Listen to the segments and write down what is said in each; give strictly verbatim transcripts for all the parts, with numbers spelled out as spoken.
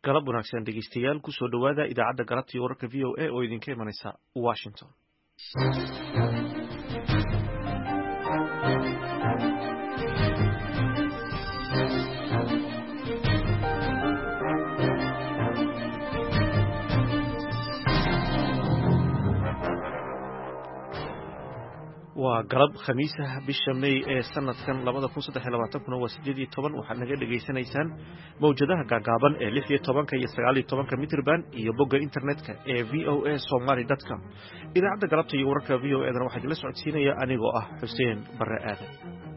galab wanaagsan dhegeystayaal ku soo dhawaada idaacadda galabta iyo wararka v o a oo idinka imanaysa Washington. waa galab khamiis ah bisha May ee sanadkan laba kun iyo saddex iyo labaatan kuna waa sideed iyo toban waxaad naga dhageysanaysaan mowjadaha gaagaaban ee lix iyo toban iyo sagaal iyo toban mitirban iyo bogga internetka ee v o a somali dot com. idaacadda galabta iyo wararka v o a dan waxaa idinla socodsiinaya anigoo ah Xuseen Barre Aadan.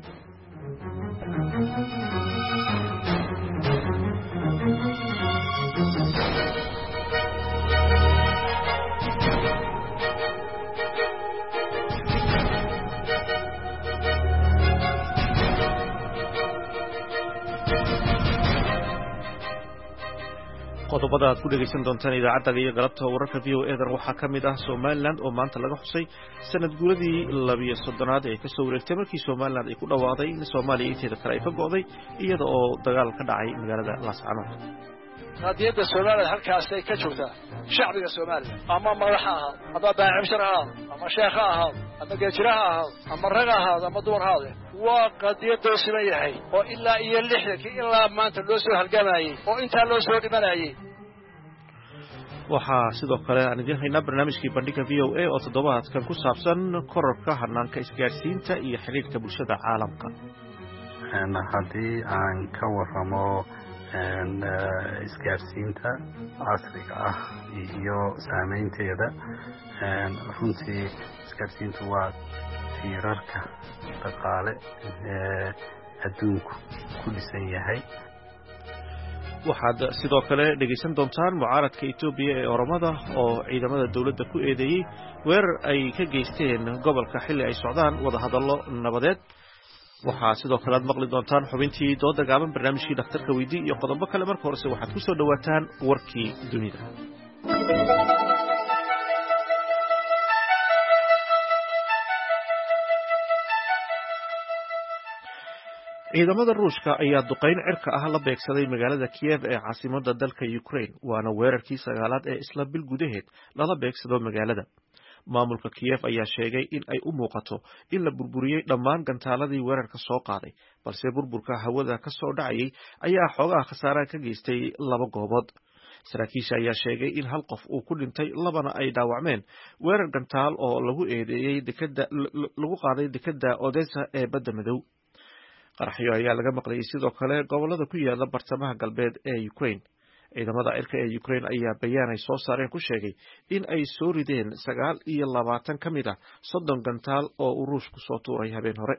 qodobada aad ku dhageysan doontaan idaacadda iyo galabta wararka v o a dan waxaa ka mid ah Somaliland oo maanta laga xusay sanad guuradii labiyo soddonaad ee ka soo wareegtay markii Somaliland ay ku dhawaaqday in Soomaaliya inteeda kale ay ka go'day iyada oo dagaal ka dhacay magaalada Laascaanood. qadiyadda Soomaaliya halkaas ay ka joogtaa shacbiga Soomaaliya ama madax ah ama baacimshar ah ama sheekh ah ama geejira ah ama rag ah ama dumar ah waa qadiyad siman yahay oo ilaa iyo lixdan ilaa maanta loo soo halgamayay oo inta loo soo dhimanayay. waxaa sidoo kale aan idin haynaa barnaamijkii bandhiga v o a oo toddobaadkan ku saabsan kororka hanaanka isgaarsiinta iyo xiriirka bulshada caalamka. haddii aan ka warramo isgaarsiinta casriga ah iyo saameynteeda, runtii isgaarsiintu waa tiirarka dhaqaale ee adduunku ku dhisan yahay. waxaad sidoo kale dhegeysan doontaan mucaaradka Itoobiya ee Oromada oo ciidamada dawladda ku eedeeyay weerar ay ka geysteen gobolka xilli ay socdaan wada hadallo nabadeed. waxaa sidoo kale aad maqli doontaan xubintii dooda gaaban, barnaamijkii dhakhtarka weydii iyo qodobo kale. marka horese waxaad ku soo dhawaataan warkii dunida. ciidamada Ruushka ayaa duqeyn cirka ah la beegsaday magaalada Kiev ee caasimadda dalka Ukraine, waana weerarkii sagaalaad ee isla bil gudaheed lala beegsado magaalada. maamulka Kiev ayaa sheegay in ay u muuqato in la burburiyey dhammaan gantaaladii weerarka soo qaaday, balse burburka hawada ka soo dhacayay ayaa xoogaha khasaaraha ka geystay laba goobood. saraakiisha ayaa sheegay in hal qof uu ku dhintay, labana ay dhaawacmeen weerar gantaal oo lagu eedeeyey dekada lagu qaaday dekada Odessa ee badda madow. qaraxyo ayaa laga maqlayay sidoo kale gobolada ku yaala bartamaha galbeed ee Ukraine. ciidamada cirka ee Ukraine ayaa bayaan ay soo saareen ku sheegay in ay soo rideen sagaal iyo labaatan ka mid ah soddon gantaal oo uu Ruushku soo tuuray habeen hore.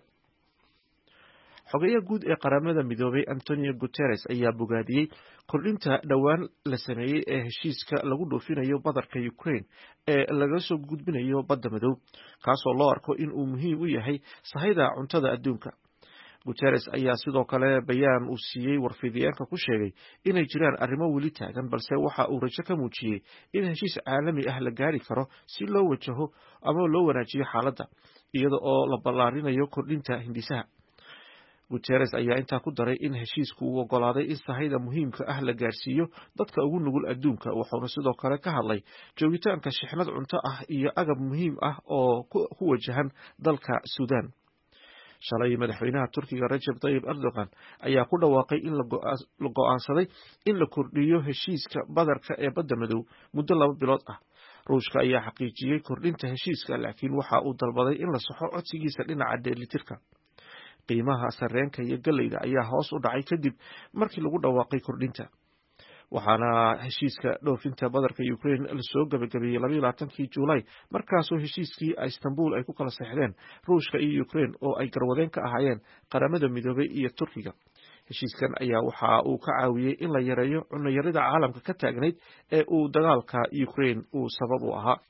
xogayaha guud ee qaramada midoobay Antonio Guterres ayaa bogaadiyey kordhinta dhowaan la sameeyey ee heshiiska lagu dhoofinayo badarka Ukraine ee laga soo gudbinayo badda madow, kaasoo loo arko in uu muhiim u yahay sahayda cuntada adduunka. Guterres ayaa sidoo kale bayaan uu siiyey warfidiyeenka ku sheegay inay jiraan arrimo weli taagan, balse waxa uu rajo ka muujiyey in heshiis caalami ah la gaari karo si loo wajaho ama loo wanaajiyo xaaladda iyada oo la ballaarinayo kordhinta hindisaha. Guterres ayaa intaa ku daray in heshiisku uu ogolaaday in sahayda muhiimka ah la gaarsiiyo dadka ugu nugul adduunka, wuxuuna sidoo kale ka hadlay joogitaanka shixnad cunto ah iyo agab muhiim ah oo ku wajahan dalka Suudaan. shalay madaxweynaha Turkiga Recep Tayyip Erdogan ayaa ku dhawaaqay in la go'aansaday in la kordhiyo heshiiska badarka ee badda madow muddo laba bilood ah. Ruushka ayaa xaqiijiyey kordhinta heshiiska, laakiin waxa uu dalbaday in la saxo codsigiisa dhinaca dheelitirka. qiimaha sarreenka iyo galleyda ayaa hoos u dhacay kadib markii lagu dhawaaqay kordhinta, waxaana heshiiska dhoofinta badarka Ukraine la soo gabagabeeyey laba iyo labaatankii Juulaay, markaasoo heshiiskii Istanbul ay ku kala saxdeen Ruushka iyo Ukraine oo ay garwadeen ka ahaayeen qaramada midoobay iyo Turkiga. heshiiskan ayaa waxa uu ka caawiyey in la yareeyo cunno yarida caalamka ka taagnayd ee uu dagaalka Ukraine uu sabab u ahaa.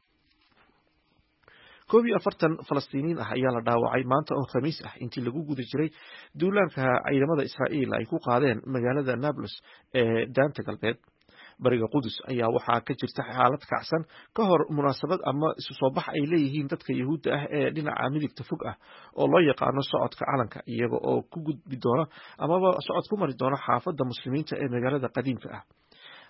koob iyo afartan Falastiiniin ah ayaa la dhaawacay maanta oo Khamiis ah intii lagu guda jiray duulaanka ciidamada Israa'iil ay ku qaadeen magaalada Nablus ee daanta galbeed. bariga Qudus ayaa waxaa ka jirta xaalad kacsan ka hor munaasabad ama isu soo bax ay leeyihiin dadka Yahuudda ah ee dhinaca midigta fog ah oo loo yaqaano socodka calanka, iyaga oo ku gudbi doona amaba socod ku mari doona xaafadda muslimiinta ee magaalada qadiimka ah.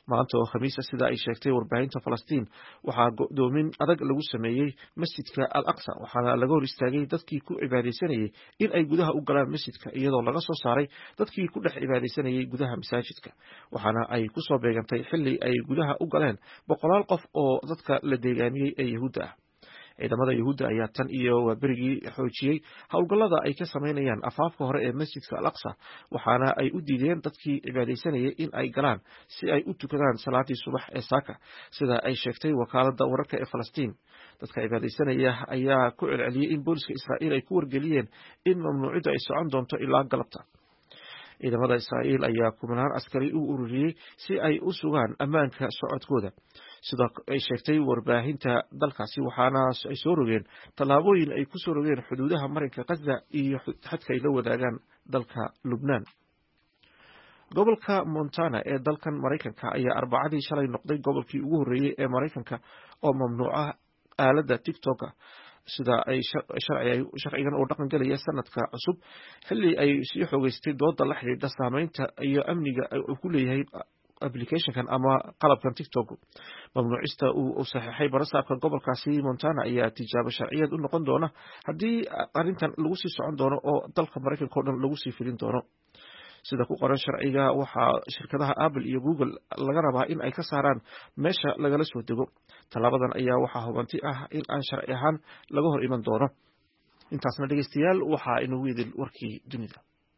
maanta oo khamiisa sida ay sheegtay warbaahinta Falastiin waxaa go'doomin adag lagu sameeyay masjidka Al-Aqsa waxaana laga hor istaagay dadkii ku cibaadeysanayay in ay gudaha u galaan masjidka iyadoo laga soo saaray dadkii ku dhex cibaadeysanayay gudaha masaajidka waxaana ay ku soo beegantay xilli ay gudaha u galeen boqolaal qof oo dadka la deegaamiyay ee Yahuudda ah ciidamada Yahuudda ayaa tan iyo berigii xoojiyay howlgallada ay ka sameynayaan afaafka hore ee masjidka Al-Aqsa waxaana ay u diideen dadkii cibaadeysanayay in ay galaan si ay u tukadaan salaadii subax ee saaka sida ay sheegtay wakaaladda wararka ee Falastiin dadka cibaadeysanaya ayaa ku celceliyay in booliska Israa'iil ay ku wargeliyeen in mamnuucida ay socon doonto ilaa galabta ciidamada Israa'iil ayaa kumanaan askari u ururiyay si ay u sugaan ammaanka socodkooda sida ay sheegtay warbaahinta dalkaasi waxaana ay soo rogeen tallaabooyin ay ku soo rogeen xuduudaha marinka Gaza iyo xadka ay la wadaagaan dalka Lubnaan gobolka Montana ee dalkan Mareykanka ayaa arbacadii shalay noqday gobolkii ugu horeeyay ee Mareykanka oo mamnuuca aaladda TikTok sida ay sharcigan oo dhaqan galaya sanadka cusub xilli ay sii xogeystay dooda la xiriirta saameynta iyo amniga uu ku leeyahay applicationkan ama qalabkan TikTok mamnuucista uu saxeexay barasaabka gobolkaasi Montana ayaa tijaabo sharciyeed u noqon doona haddii arrintan lagu sii socon doono oo dalka Mareykanka oo dhan lagu sii filin doono sida ku qoran sharciga waxaa shirkadaha Apple iyo Google laga rabaa in ay ka saaraan meesha lagala soo dego talaabadan ayaa waxaa hubanti ah in aan sharci ahaan laga hor iman doono intaasna dhageystayaal waxaa inuu idil warkii dunida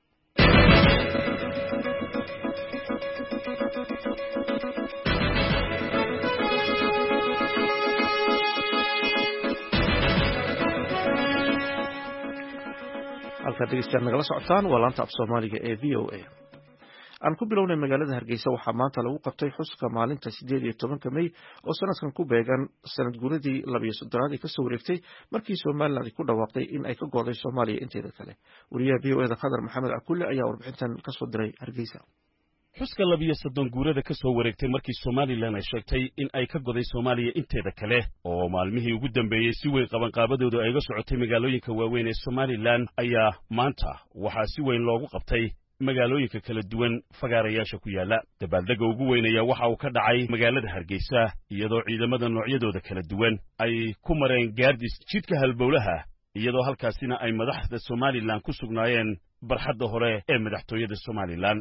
halka dhegeystayaal nagala socotaan waa laanta af Soomaaliga ee V O A aan ku bilownay magaalada Hargeysa waxaa maanta lagu qabtay xuska maalinta sideed iyo tobanka May oo sanadkan ku beegan sanad guuradii laba iyo soddonaad ee ka soo wareegtay markii Soomaaliland ku dhawaaqday in ay ka go'day Soomaaliya inteeda kale wariyaha V O A da Qadar Maxamed Cakulle ayaa warbixintan ka soo diray Hargeysa xuska labiyo soddon guurada ka soo wareegtay markii Soomaaliland ay sheegtay in ay ka goday Soomaaliya inteeda kale oo maalmihii ugu dambeeyay si weyn qabanqaabadoodu ay ga socotay magaalooyinka waaweyn ee Soomaaliland ayaa maanta waxaa si weyn loogu qabtay magaalooyinka kala duwan fagaarayaasha ku yaala dabaaldega ugu weyn ayaa waxa uu ka dhacay magaalada Hargeysa iyadoo ciidamada noocyadooda kala duwan ay ku mareen gaardis jidka halbowlaha iyadoo halkaasina ay madaxda Soomaaliland ku sugnaayeen barxadda hore ee madaxtooyada Soomaaliland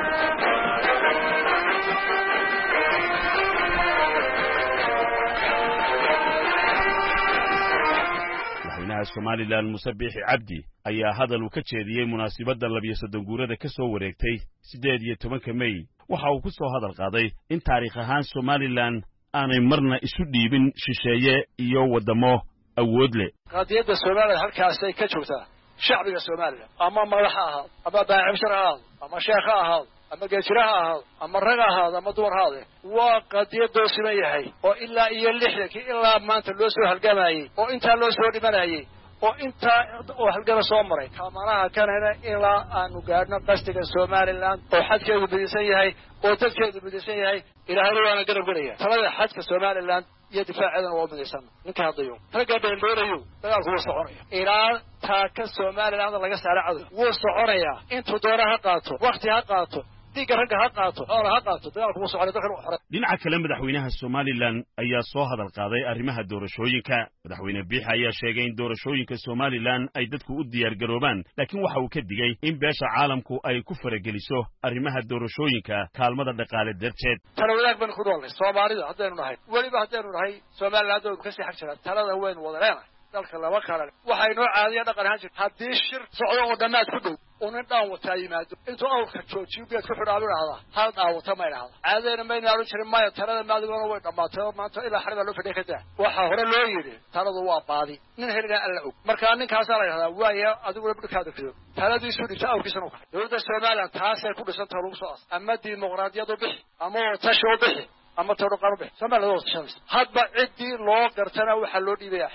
Soomaaliland Musabixi Cabdi ayaa hadal uu ka jeediyay munaasabadda labiyo soddon guurada ka soo wareegtay sideed iyo tobanka May waxa uu ku soo hadal qaaday in taariikh ahaan Soomaaliland aanay marna isu dhiibin shisheeye iyo wadamo awood leh qadiyadda Soomaaliland halkaas ay ka joogtaa shacbiga Soomaaliland ama madax ahaad ama baacimshar ahaad ama sheekh ahaad ama geejira ahaad ama rag ahaad ama dumar ahaad waa qadiyad doosiman yahay oo ilaa iyo lixdankii ilaa maanta loo soo halgamayay oo inta loo soo dhimanayay oo inta oo halgama soo maray kaamanaha kanana ilaa aanu gaarno qastiga Soomaaliland oo xadkeedu bidisan yahay oo dadkeedu bidisan yahay ilaahay waana garab galaya talada xadka Soomaaliland iyo difaaceedana waa midaysan ninka hadayo ragga dheeldheerayo dagaalku wuu soconaya ilaa taaka Soomaaliland laga saaro wuu soconaya intuu doona ha qaato waqti ha qaato dhinaca kale madaxweynaha Soomaaliland ayaa soo hadal qaaday arrimaha doorashooyinka madaxweyne Biixi ayaa sheegay in doorashooyinka Soomaaliland ay dadku u diyaar garoobaan laakiin waxa uu ka digay in beesha caalamku ay ku farageliso arrimaha doorashooyinka kaalmada dhaqaale darteed tala wadaag baan ku doonay Soomaalida haddaynu nahay waliba haddaynu nahay Soomaaliland oo ka sii xaq jira talada weyn wada leenahay dalka laba kale waxay noo caadiya dhaqan ahaan jirtay haddii shir socdo oo dhammaad ku dhow una dhaan wata yimaado intuu awrka joojiyo geed ku xidhaalo dhahda hal dhaawata ma dhahda caadayna ma inaalu jirin maya talada maadigona way dhammaatay maanta ilaa xariba loo fadhiya ka daa waxaa hore loo yidhi taladu waa baadi nin helina alla og markaa ninkaasaa la yidhahdaa waaya adiguna bidhkaada fido taladiisu dhibta awrkiisana u kaxay dowladda Soomaaliland taasay ku dhisantaha lagu soo as ama dimuqraadiyadu bixi ama tashi bixi ama tawro qarbe Soomaaliland oo shan hadba cidii loo gartana waxa loo dhiibaya xilka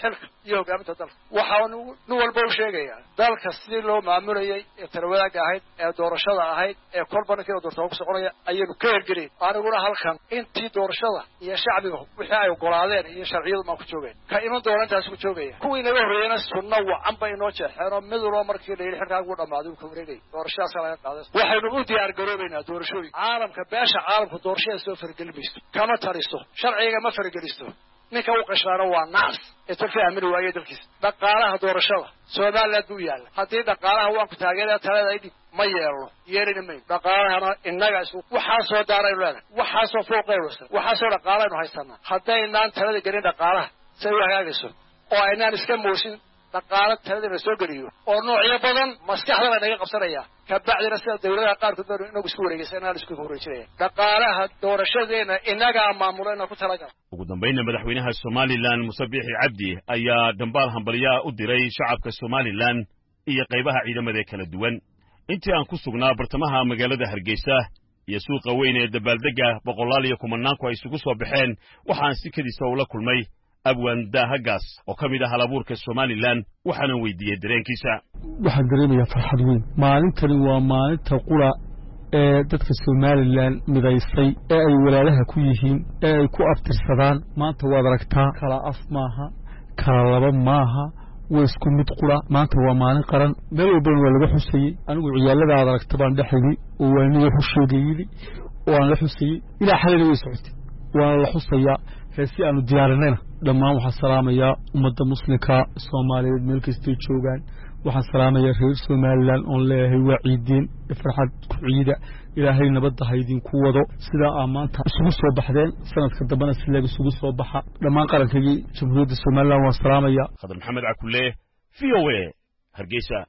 iyo hogaaminta dalka waxaan nin walba u sheegayaa dalka sidii loo maamulayay ee tarwadaga ahayd ee doorashada ahayd ee kolba ninkii doorashada ku soconaya ayaynu ka hergelin aniguna halkan intii doorashada iyo shacbiga wixii ay ogolaadeen iyo sharciyadu ma ku joogeen ka iman doonantaas ku joogaya kuwii naga horreeyana sunna wacan bay inoo jeexeen oo mid walba markii la yidhi xilkaa ugu dhammaaday uu ka wareegay doorashadaas laga qaaday waxaynu u diyaar garoobaynaa doorashooyin caalamka beesha caalamka doorashada soo fargelmayso kama tariso sharciga ma fargelisto ninka uu qashraano waa naas ee dadka aamin waayay dalkiisa dhaqaalaha doorashada Soomaaliland buu yaala haddii dhaqaalaha waan ku taageeraa talada idin ma yeelo yeelina may dhaqaalahana innaga isu waxa soo daaray leedahay waxa soo fooqaysa waxa soo dhaqaalaynu haysanaa haddaynaan talada gelin dhaqaalaha say u hagaagayso oo aynaan iska moosin dhaqaala talada soo geliyo oo noocyo badan maskaxda naga qabsanaya ka bacdina sida dawladaha qaarkood inuu isku wareegaysanaa isku wareejinaya dhaqaalaha doorashadeena inaga maamulana ku talagal ugu dambeynna madaxweynaha Somaliland Muuse Biixi Cabdi ayaa dambaal hambaliya u diray shacabka Somaliland iyo qaybaha ciidamada kala duwan intii aan ku sugnaa bartamaha magaalada Hargeysa iyo suuqa weyn ee dabaaldega boqolaal iyo kumanaanku ay isugu soo baxeen waxaan si kadis oo la kulmay abwan dahagas oo kamid ah halabuurka Somaliland waxaana weydiiyay dareenkiisa waxaan dareemayaa farxad weyn maalintani waa maalinta qura ee dadka Somaliland midaysay ee ay walaalaha ku yihiin ee ay ku aftirsadaan maanta waad aragtaa kala af maaha kala laba maaha way isku mid qura maanta waa maalin qaran meel walba waa laga xusayay anigu ciyaalada aad aragta baan dhaxayay oo waan niyo xusheegayay oo aan la xusayay ilaa xalay way socotay waa la xusayaa heesi aanu diyaarinayna dhammaan waxaan salaamayaa ummadda muslimka Soomaaliyeed meel kasta joogaan waxaan salaamayaa reer Somaliland oo leeyahay waa ciidin farxad ku ciida ilaahay nabadda ha idin ku wado sida aan maanta isugu soo baxdeen sanadka dambana si laga isugu soo baxa dhammaan qarankayga jamhuuriyadda Somaliland waan salaamayaa Khadar Maxamed Akule V O A Hargeysa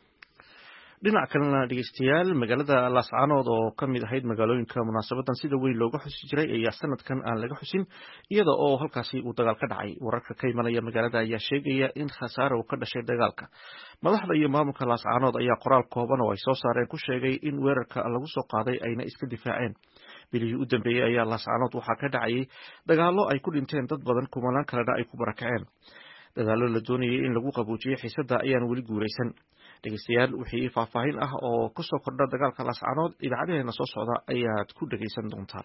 dhinaca kalena dhegeystayaal magaalada Laascaanood oo ka mid ahayd magaalooyinka munaasabadan sida weyn looga xusi jiray ayaa sanadkan aan laga xusin iyada oo halkaasi uu dagaal ka dhacay wararka ka imanaya magaalada ayaa sheegaya in khasaare uu ka dhashay dagaalka madaxda iyo maamulka Laascaanood ayaa qoraal kooban oo ay soo saareen ku sheegay in weerarka lagu soo qaaday ayna iska difaaceen bilihii u dambeeyay ayaa Laascaanood waxaa ka dhacay dagaallo ay ku dhinteen dad badan kumanaan kalena ay ku barakaceen dagaallo la doonayay in lagu qaboojiyo xiisadda ayaan weli guuraysan dhegeystayaal wixii faahfaahin ah oo ku soo kordha dagaalka Laascaanood idaacadeena soo socda ayaad ku dhageysan doontaan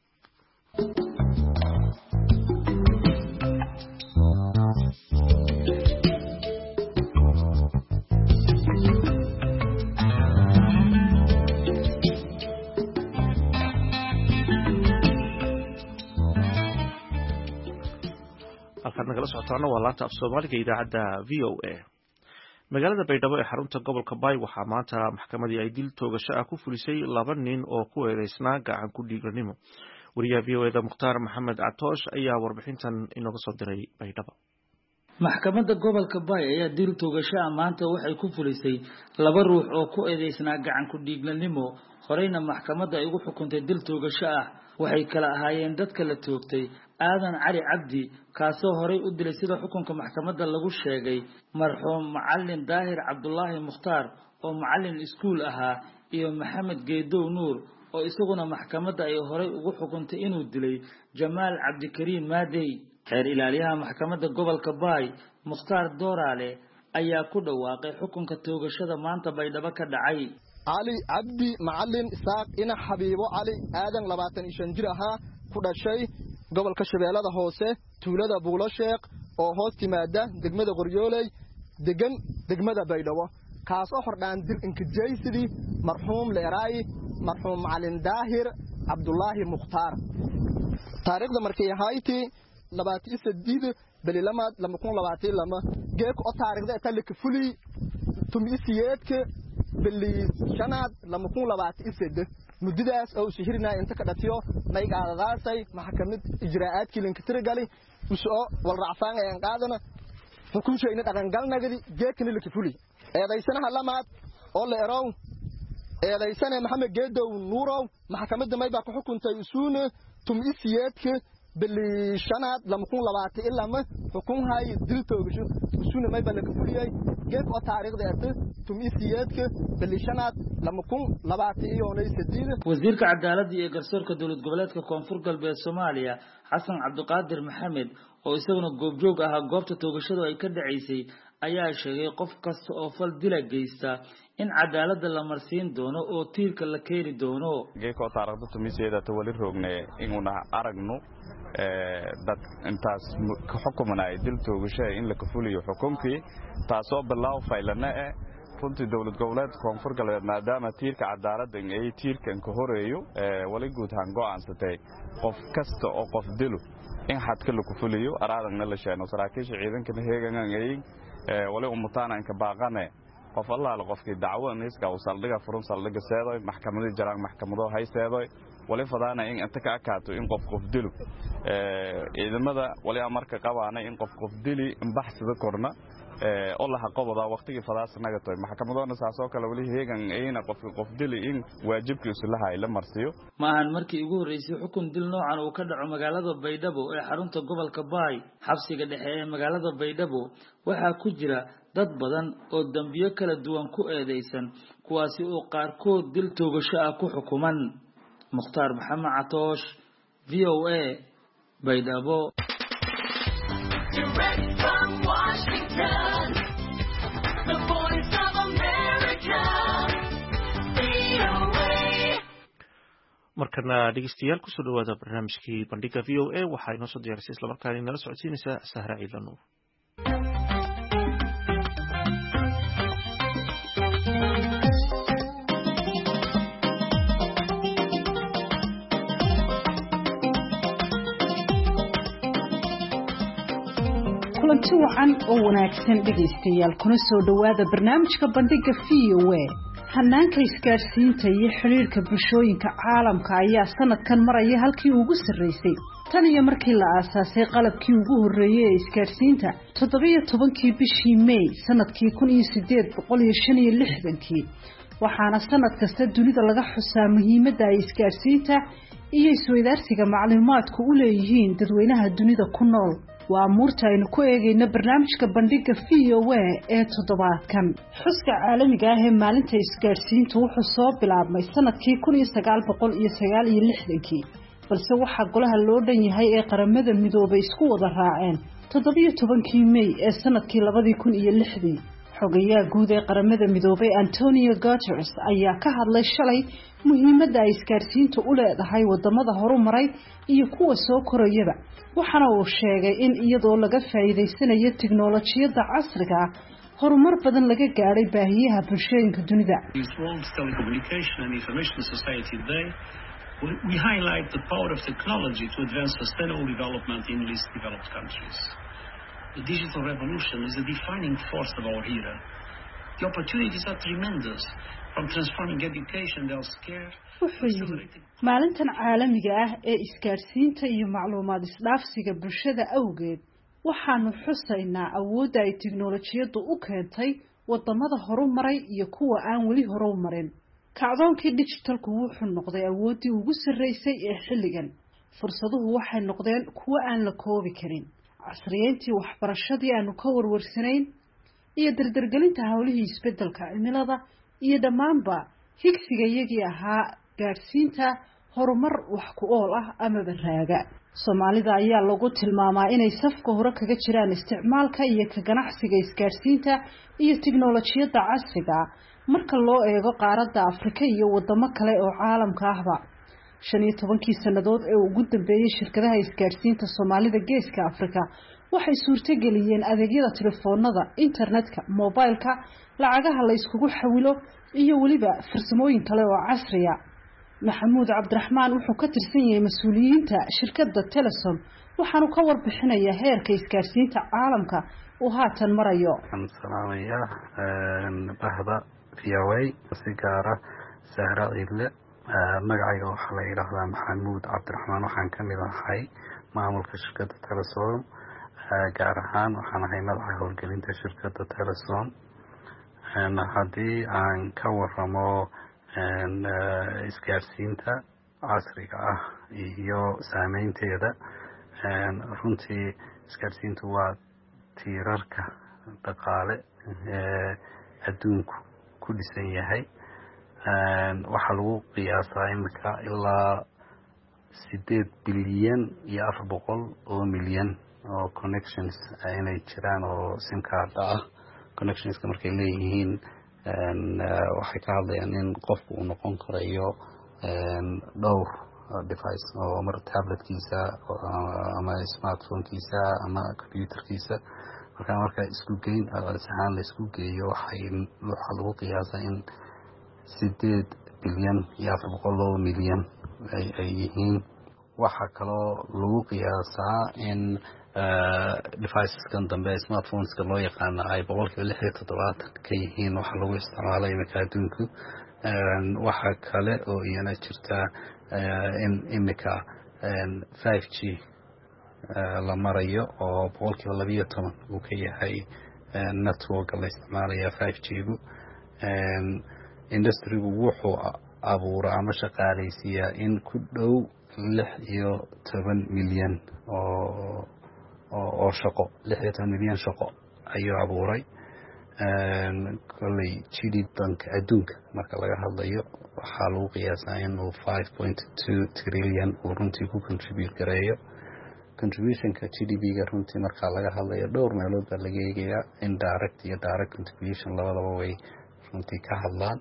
halkaan nagala socotaana waa laanta af Soomaaliga idaacadda V O A magaalada Baydhabo ee xarunta gobolka Bay waxaa maanta maxkamadii ay dil toogasho ah ku fulisay laba nin oo ku eedeysnaa gacan ku dhiiganimo wariyaha V O A da Mukhtaar Maxamed Catoosh ayaa warbixintan inooga soo diray Baydhabo maxkamadda gobolka Bay ayaa dil toogasho ah maanta waxay ku fulisay laba ruux oo ku eedeysnaa gacan ku dhiiganimo horeyna maxkamadda ay ugu xukuntay dil toogasho ah waxay kala ahaayeen dadka la toogtay aadan cali cabdi kaasoo horey u dilay sida xukunka maxkamadda lagu sheegay marxuum macallin daahir cabdullaahi mukhtaar oo macallin iskuul ahaa iyo maxamed geedow nuur oo isaguna maxkamadda ay horey ugu xukuntay inuu dilay jamaal cabdikariim maadey xeer ilaaliyaha maxkamadda gobolka Bay Mukhtaar Dooraale ayaa ku dhawaaqay xukunka toogashada maanta Baydhabo ka dhacay علي عبدي معلم إساق إنا حبيبو علي آدم لباتن إشنجرها كل شيء قبل كشبيلة هوسة تولد بولا شيق أو هوس كمادة دقمة غريولي دقن دقمة بيدوا كاسو حردان دل إنك جيسدي مرحوم لراي مرحوم معلم داهر عبد الله مختار تاريخ دمركي هايتي لباتي سديد بل لما لما يكون لباتي لما جيك أو تاريخ ده تلك فلي تميسياتك باللي شناد لما يكون لباتي سد مدداس أو شهرنا أنت كدتيو ما يقعد غاسي محكمة إجراءات كلين كتير قالي وسؤال والرعفان ينقادنا فكل شيء نتعلم قالنا قدي جيك نلك فلي هذا السنة هلا مات أول إراو هذا السنة محمد جدو ونورو محكمة ما يبقى حكم تيسون تميسياتك باللي شناد لما يكون لباتي إلا ما حكم هاي دلتو بشو وسون ما يبقى لك فلي geek oo taariikhda ah tumisiyeedka bilishanaad lama kun labaatan iyo saddeed wasiirka cadaaladda iyo garsoorka dowlad goboleedka koonfur galbeed Soomaaliya Xasan Cabdiqaadir Maxamed oo isaguna goobjoog ah goobta toogashada ay ka dhaceysay ayaa sheegay qof kasta oo fal dil geysta in cadaaladda la marsiin doono oo tiirka la keeni doono geeko taariikhda tumisiyeedata wali roognay inuna aragno ee dad intaas ka xukumanay dil toogasho in la kafuliyo xukunkii taasoo bilaaw faylana ee runtii dowlad goboleed koonfur galbeed maadaama tiirka cadaaladda ay tiirkan ka horeeyo ee wali guud ahaan go'aansatay qof kasta oo qof dilo in xadka la kafuliyo araadana la sheeno saraakiisha ciidanka heegangan ay ee wali umutaana in ka baaqane qof Allah la qofkii dacwo niska oo saldhiga furun saldhiga seeday maxkamadda jaraan maxkamado hay seeday wali fadaana in inta ka akaato in qof qof dilo ee ciidamada wali amarka qabaana in qof qof dili in baxsada korna ee oo la xaqooda waqtiga fadaas naga toy maxkamadona saasoo kale wali heegan ayna qof qof dili in waajibkiisu lahaay la marsiyo maahan markii ugu horeysay xukun dil noocan uu ka dhaco magaalada Baydhabo ee xarunta gobolka Baay xabsiga dhexe ee magaalada Baydhabo waxa ku jira dad badan oo dambiyo kala duwan ku eedeysan kuwaasi oo qaarkood dil toogasho ah ku xukuman Mukhtaar Maxamed Catoosh V O A Baydhabo markana dhegeystayaal ku soo dhawaada barnaamijkii bandhiga V O A waxa inoo soo diyaarisay isla markaana inala socodsiinaysa Sahra Ciidano kulanti wacan oo wanaagsan dhegeystayaal kuna soo dhawaada barnaamijka bandhiga V O A hanaanka isgaarsiinta iyo xiriirka bulshooyinka caalamka ayaa sanadkan maraya halkii ugu sareysay tan iyo markii la aasaasay qalabkii ugu horeeyay ee isgaarsiinta toddoba iyo tobankii bishii May sanadkii kun iyo siddeed boqol iyo shan iyo lixdan-kii waxaana sanad kasta dunida laga xusaa muhiimadda ay isgaarsiinta iyo isweydaarsiga macluumaadku u leeyihiin dadweynaha dunida ku nool waa muurta aynu ku eegayna barnaamijka bandhiga V O A ee toddobaadkan xuska caalamiga ah ee maalinta isgaarsiintu wuxuu soo bilaabmay sanadkii kun iyo sagaal boqol iyo sagaal iyo lixdan-kii balse waxaa golaha loo dhan yahay ee qaramada midoobay isku wada raaceen toddoba iyo tobankii May ee sanadkii labadii kun iyo lixdii xogayaha guud ee qaramada midoobay Antonio Guterres ayaa ka hadlay shalay muhiimadda ay isgaarsiintu u leedahay wadamada horumaray iyo kuwa soo korayaba waxaana uu sheegay in iyadoo laga faa'iideysanayo tiknoolajiyada casriga ah horumar badan laga gaaray baahiyaha bulshooyinka dunida we highlight the power of technology to advance sustainable development in least developed countries. The digital revolution is a defining force of our era. The opportunities are tremendous, from transforming education, healthcare. wuxuu yidhi maalintan caalamiga ah ee isgaarsiinta iyo macluumaad isdhaafsiga bulshada awgeed waxaanu xusaynaa awoodda ay tiknoolajiyadu u keentay wadamada horumaray iyo kuwa aan weli horumarin kacdoonkii digitalku wuxuu noqday awooddii ugu sarreysay ee xilligan fursaduhu waxay noqdeen kuwo aan la koobi karin casriyeyntii waxbarashadii aanu ka warwarsanayn iyo dardargelinta hawlihii isbedelka cimilada iyo dhammaanba higsiga iyagii ahaa gaadhsiinta horumar wax ku ool ah amaba raaga Soomaalida ayaa lagu tilmaamaa inay safka hore kaga jiraan isticmaalka iyo ka ganacsiga isgaarsiinta iyo tiknoolajiyada casriga marka loo eego qaaradda Afrika iyo wadamo kale oo caalamka ahba shan iyo tobankii sanadood ee ugu dambeeyay shirkadaha isgaarsiinta Soomaalida geeska Afrika waxay suurto geliyeen adeegyada telefoonada internetka mobilka lacagaha la iskugu xawilo iyo waliba farsamooyin kale oo casri ah Maxamuud Cabdiraxmaan wuxuu ka tirsan yahay mas'uuliyiinta shirkadda Telesom waxaanu ka warbixinayaa heerka isgaarsiinta caalamka oo haatan marayo salaamaya bahda V O A si gaar ah Sahra Ciidle magacayga waxaa la yiraahdaa Maxamuud Cabdiraxmaan waxaan ka mid ahay maamulka shirkadda Telesom gaar ahaan waxaan ahay madaxa howlgelinta shirkadda Telesom haddii aan ka waramo isgaarsiinta casriga ah iyo saameynteeda runtii isgaarsiintu waa tiirarka dhaqaale adduunku ku dhisan yahay. waxaa lagu qiyaasaa imika ilaa sideed bilyan iyo afar boqol oo milyan oo connections inay jiraan oo simcard ah. connectionska markay leeyihiin waxay ka hadlayaan in qofku uu noqon karayo dhowr device oo mar tabletkiisa ama smartphonekiisa ama computerkiisa. marka marka isku geyn ahaan la isku geeyo waxay waxaa lagu qiyaasaa in sideed bilyan iyo afar boqol oo milyan ay yihiin. waxaa kaloo lagu qiyaasaa in deviceskan dambe smartphoneska loo yaqaana ay boqolkiiba lix iyo toddobaatan ka yihiin waxa lagu isticmaalo imika adduunku. waxaa kale oo iyana jirta in imika five G la marayo oo boqolkiiba labiyo toban uu ka yahay networka la isticmaalaya five G-gu. industrigu wuxuu abuuraa ama shaqaaleysiiyaa in ku dhow lix iyo toban milyan oo oo shaqo lix iyo toban milyan shaqo ayuu abuuray. kolley G D P-danka adduunka marka laga hadlayo waxaa lagu qiyaasaa inuu five point two trillion uu runtii ku contribute gareeyo. contributionka G D P-ga runtii marka laga hadlayo dhowr meelood baa laga eegayaa. indirect iyo direct contribution labadaba way runtii ka hadlaan.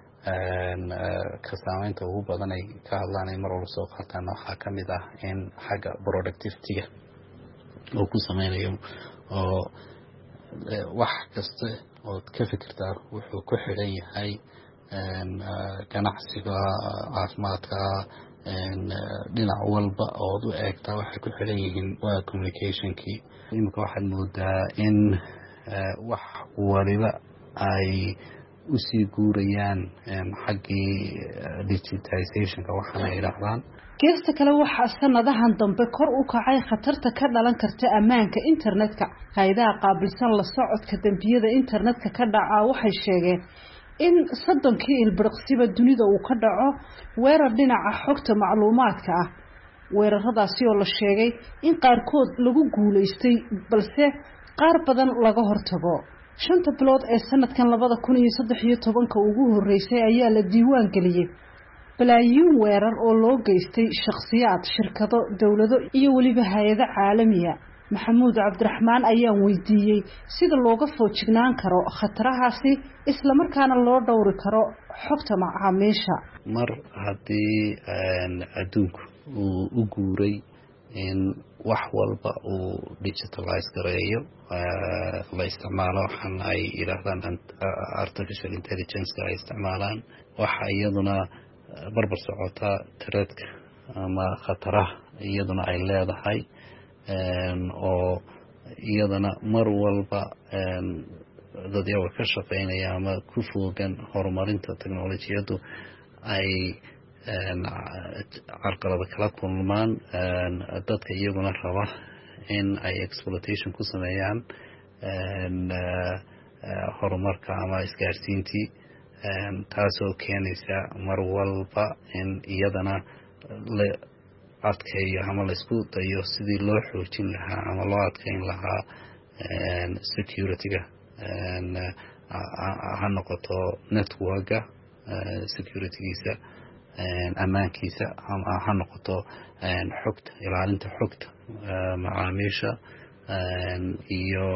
ka saamaynta ugu badan ay ka hadlaan ay mar walba soo qaataan waxaa ka mid ah in xagga productivity-ga uu ku sameynayo oo wax kasta ood ka fikirtaa wuxuu ku xidhan yahay ganacsiga, caafimaadka, dhinac walba ood u eegtaa waxay ku xidhan yihiin waa communicationkii. imika waxaad moodaa in wax waliba ay usii guurayaan xaggii digitizationka waxaana yidhaahdaan. geesta kale waxaa sanadahan dambe kor u kacay khatarta ka dhalan karta ammaanka internetka. hay'adaha qaabilsan la socodka dambiyada internetka ka dhaca waxay sheegeen in soddonkii ilbiriqsiba dunida uu ka dhaco weerar dhinaca xogta macluumaadka ah. weeraradaasi oo la sheegay in qaarkood lagu guulaystay balse qaar badan laga hortago. shanta bilood ee sanadkan labada kun iyo saddex iyo tobanka ugu horeysay ayaa la diiwaan geliyay balaayiin weerar oo loo geystay shakhsiyaad, shirkado, dawlado iyo waliba hay'ado caalamiya. maxamuud cabdiraxmaan ayaan weydiiyey sida looga foojignaan karo khatarahaasi isla markaana loo dhowri karo xogta macaamiisha. mar haddii adduunku uu u guuray in wax walba uu digitalize gareeyo la isticmaalo waxaan ay yidhaahdaan artificial intelligence ay isticmaalaan, waxa iyaduna barbar socota tiradka ama khataraha iyaduna ay leedahay oo iyadana mar walba dad iyaga ka shaqeynaya ama ku fogan horumarinta teknolojiyadu ay carqalada kala kulmaan dadka iyaguna raba in ay exploitation ku sameeyaan horumarka ama isgaarsiintii, taasoo keenaysa mar walba in iyadana la adkeeyo ama laisku dayo sidii loo xoojin lahaa ama loo adkeyn lahaa security-ga, ha noqoto networka security-giisa, ammaankiisa, ama ha noqoto xogta, ilaalinta xogta macaamiisha iyo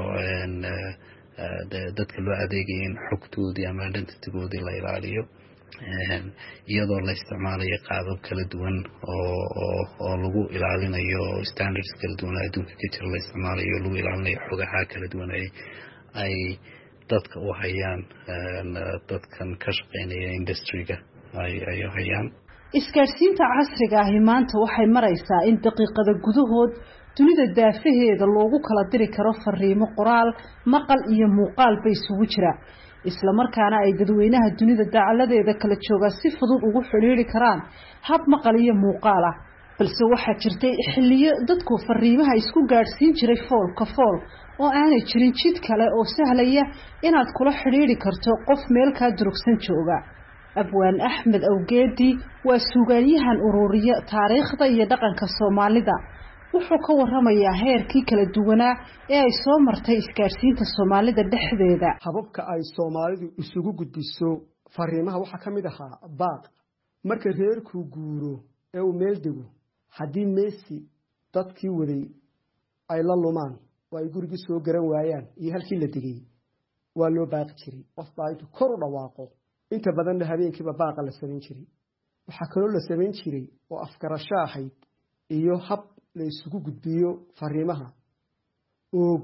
dadka loo adeegaya in xogtoodii ama identitygoodii la ilaaliyo, iyadoo la isticmaalayo qaabab kala duwan oo oo lagu ilaalinayo standards kala duwan adduunka ka jira, la isticmaalayo lagu ilaalinayo xogaha kala duwan ay ay dadka u hayaan dadkan ka shaqeynaya industry-ga ay ay hayaan. isgaarsiinta casriga ahi maanta waxay maraysaa in daqiiqada gudahood dunida daafaheeda loogu kala diri karo fariimo qoraal, maqal iyo muuqaal bay isugu jira, isla markaana ay dadweynaha dunida dacaladeeda kala jooga si fudud ugu xiriiri karaan hab maqal iyo muuqaal ah. balse waxaa jirtay xilliyo dadku fariimaha isku gaarsiin jiray fool ka fool oo aanay jirin jid kale oo sahlaya inaad kula xiriiri karto qof meel ka durugsan jooga. abwaan axmed awgeedi waa suugaanyahan ururiya taariikhda iyo dhaqanka Soomaalida. wuxuu ka warramayaa heerkii kala duwanaa ee ay soo martay isgaarsiinta Soomaalida dhexdeeda. hababka ay Soomaalidu isugu gudbiso fariimaha waxa kamid ahaa baaq marka reerku guuro ee uu meel dego hadii meesi dadkii waday ay la lumaan oo ay guriga soo garan waayaan iyo halkii la digay waa loo baaqi jiray qof baa intuu kor u dhawaaqo inta badan habeenkiiba baaqa la sameyn jiray waxa kaloo la sameyn jiray oo afgarasho ahayd iyo hab la isugu gudbiyo fariimaha oo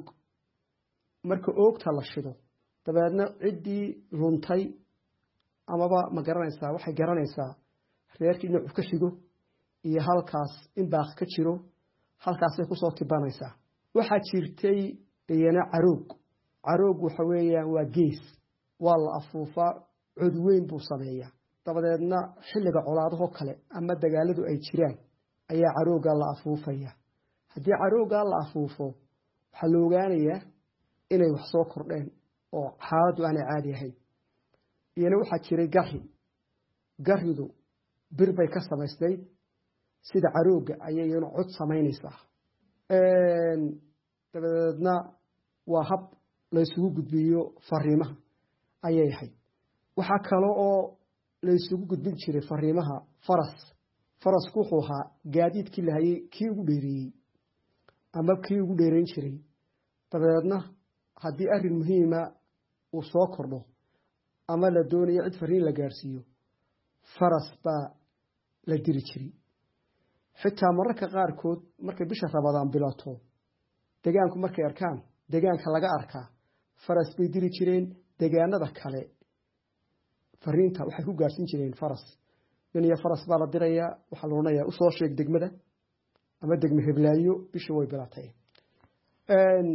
marka oogta la shido dabeedna cidii runtay amaba ma garanaysaa waxay garanaysaa reerkii inuu ka xigo iyo halkaas in baaq ka jiro halkaas ay ku soo tibanaysaa waxa jirtay iyana caroog caroog waxa weeyaan waa gees waa la afuufa cod weyn buu sameeyaa dabadeedna xilliga colaadaha kale ama dagaaladu ay jiraan ayaa carooga la afuufaya haddii carooga la afuufo waxa la ogaanayaa inay wax soo kordheen oo xaaladu aan caadi ahayn iyana waxa jiray gari garidu bir bay ka samaysay sida carooga ayay iyana cod sameynaysaa een dabadeedna waa hab la isugu gudbiyo fariimaha ayay ahayd waxa kale oo la isugu gudbin jiray fariimaha faras farasku wuxuu ahaa gaadiidkii la hayay kii ugu dheereeyay ama kii ugu dheereyn jiray dabadeedna haddii arrin muhiima uu soo kordho ama la doonayo cid fariin la gaarsiiyo faras baa la diri jiray xitaa mararka qaarkood markay bisha Ramadaan bilato deegaanku markay arkaan deegaanka laga arkaa faras bay diri jireen deegaanada kale fariinta waxay ku gaarsiin jireen faras in iyo faras baa la diraya waxa la oranayaa u soo sheeg degmada ama degmo heblaayo bisha way bilatay een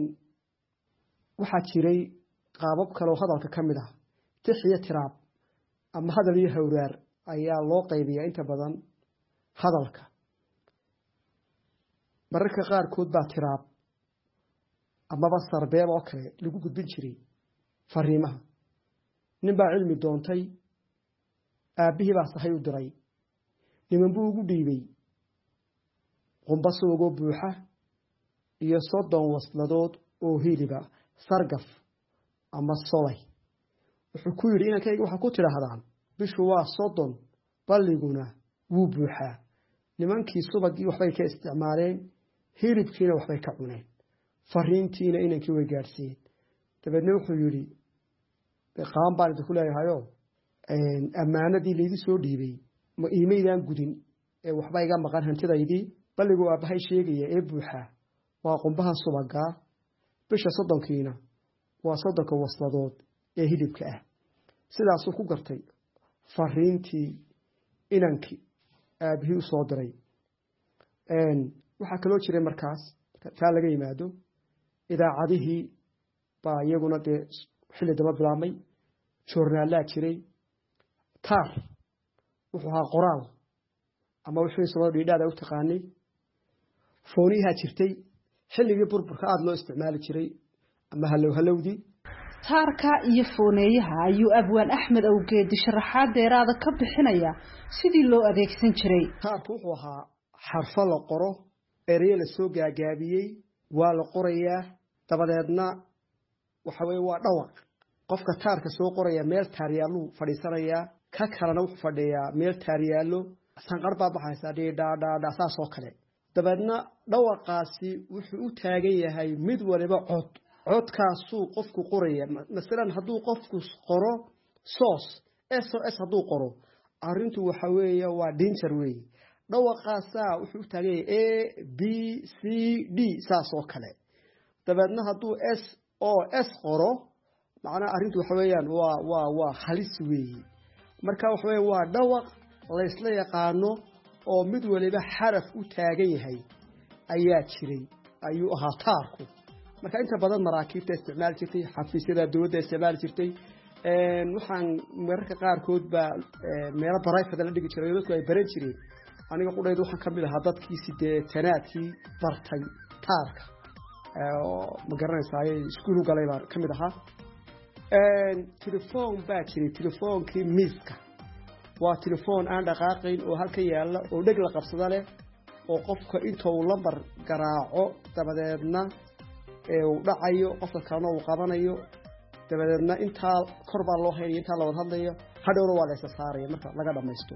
waxa jiray qaabab kale oo hadalka kamid ah tixiya tiraab ama hadal iyo hawraar ayaa loo qaybiyaa inta badan hadalka mararka qaarkood baa tiraab ama basarbeeb oo kale lagu gudbin jiray fariimaha nin baa cilmi doontay aabihii baa sahay u diray niman buu ugu dhiibay qumbasoogo buuxa iyo soddon wasladood oo hiliba sargaf ama solay wuxuu ku yiri inankayga waxa ku tirahdaan bishu waa soddon balliguna wuu buuxaa nimankii subagii waxbay ka isticmaaleen hilibkiina waxbay ka cuneen fariintiina inankii way gaarsiiyeen dabeedna wuxuu yiri qaan baan idinku leeyahayo ammaanadii laydi soo dhiibay ma iimaydaan gudin ee waxba iga maqan hantidaydii balligu aabahay sheegaya ee buuxa waa qumbaha subaga bisha soddonkiina waa soddonka wasladood ee hilibka ah sidaas uu ku gartay fariintii inankii aabihii u soo diray een waxa kaloo jiray markaas taa laga yimaado idaacadihii baa iyaguna dee xilli daba bilaabmay joornaalaa jiray taar wuxuu ahaa qoraal ama wixii soo dhiidhaada u taqaanay fooniha jirtay xilligii burburka aad loo isticmaali jiray ama halow halowdi taarka iyo fooneeyaha ayuu abwaan Axmed Awgeedi sharaxaad dheeraad ka bixinaya sidii loo adeegsan jiray taarku wuxuu ahaa xarfo la qoro erey la soo gaagaabiyay waa la qorayaa dabadeedna waxa weey waa dhawaq qofka taarka soo qoraya meel taariyaalo fadhiisanaya ka kalena wuxuu fadhiyaa meel taariyaalo sanqar baa baxaysa dheedha dha saas oo kale dabadeedna dhawaqaasi wuxuu u taagan yahay mid waliba cod codkaas uu qofku qoraya mesela haduu qofku qoro soos sos haduu qoro arintu waxa weeye waa danger way dhawaqaasa wuxuu u taagan yahay a b c d saas oo kale dabadeedna haduu s o s qoro macna arintu waxa weeyaan waa waa waa halis weey marka waxa weey waa dhawaq la isla yaqaano oo mid waliba xaraf u taagan yahay ayaa jiray ayuu ahaa taarku marka inta badan maraakiibta isticmaal jirtay xafiisyada dawladda isticmaal jirtay een waxaan mararka qaar kood ba meelo barayfada la dhigi jiray dadku ay baran jireen aniga qudaydu waxaan kamid ahaa dadkii sideetanaadkii bartay taarka oo ma garanaysaa iskuul galay baan kamid ahaa een telefoon baa jiray telefoonkii miiska waa telefoon aan dhaqaaqayn oo halka yaala oo dhag la qabsada leh oo qofka inta uu lambar garaaco dabadeedna ee uu dhacayo qofka kalena uu qabanayo dabadeedna intaa kor baa loo haynayo intaa la wada hadlayo hadhowna waa la isa saaraya marka laga dhamaysto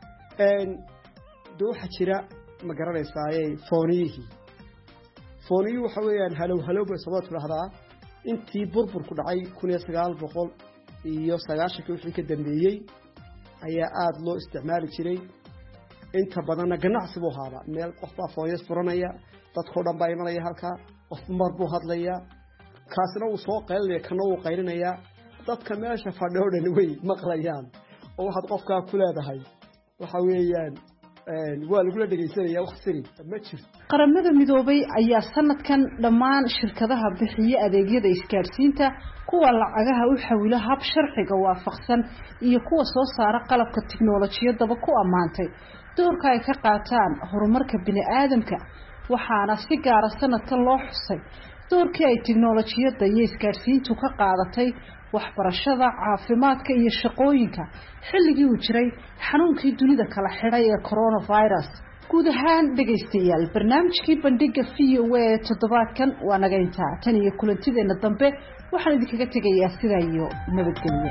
doo waxa jira ma garanaysaaye fooniyihii fooniyuhu waxa weeyaan halow halow bay sababta dhahdaa intii burburku dhacay kun iyo sagaal boqol iyo sagaashan wixii ka dambeeyay ayaa aad loo isticmaali jiray inta badanna ganacsi buu haaba meel qof baa foonyas furanaya dadkoo dhan baa imanaya halkaa qof mar buu hadlayaa kaasna uu soo qaylinaya kana uu qaylinaya dadka meesha fadhiyo dhan way maqlayaan oo waxaad qofkaa ku leedahay waxa weeyaan waa lagu la dhageysanaya wax siri ma jirto qaramada midoobay ayaa sanadkan dhammaan shirkadaha bixiya adeegyada isgaarsiinta kuwa lacagaha u xawilo hab sharciga waafaqsan iyo kuwa soo saara qalabka tiknoolajiyadda ku amaantay doorka ay ka qaataan horumarka bini'aadamka waxaana si gaar ah sanadkan loo xusay doorkii ay tiknoolajiyadda iyo isgaarsiintu ka qaadatay waxbarashada caafimaadka iyo shaqooyinka xilligii uu jiray xanuunkii dunida kala xidhay ee coronavirus guud ahaan dhagaystayaal barnaamijkii bandhiga v o a ee toddobaadkan waa naga intaa tan iyo kulantideena dambe waxaan idinkaga tegayaa sidaa iyo nabadgelyo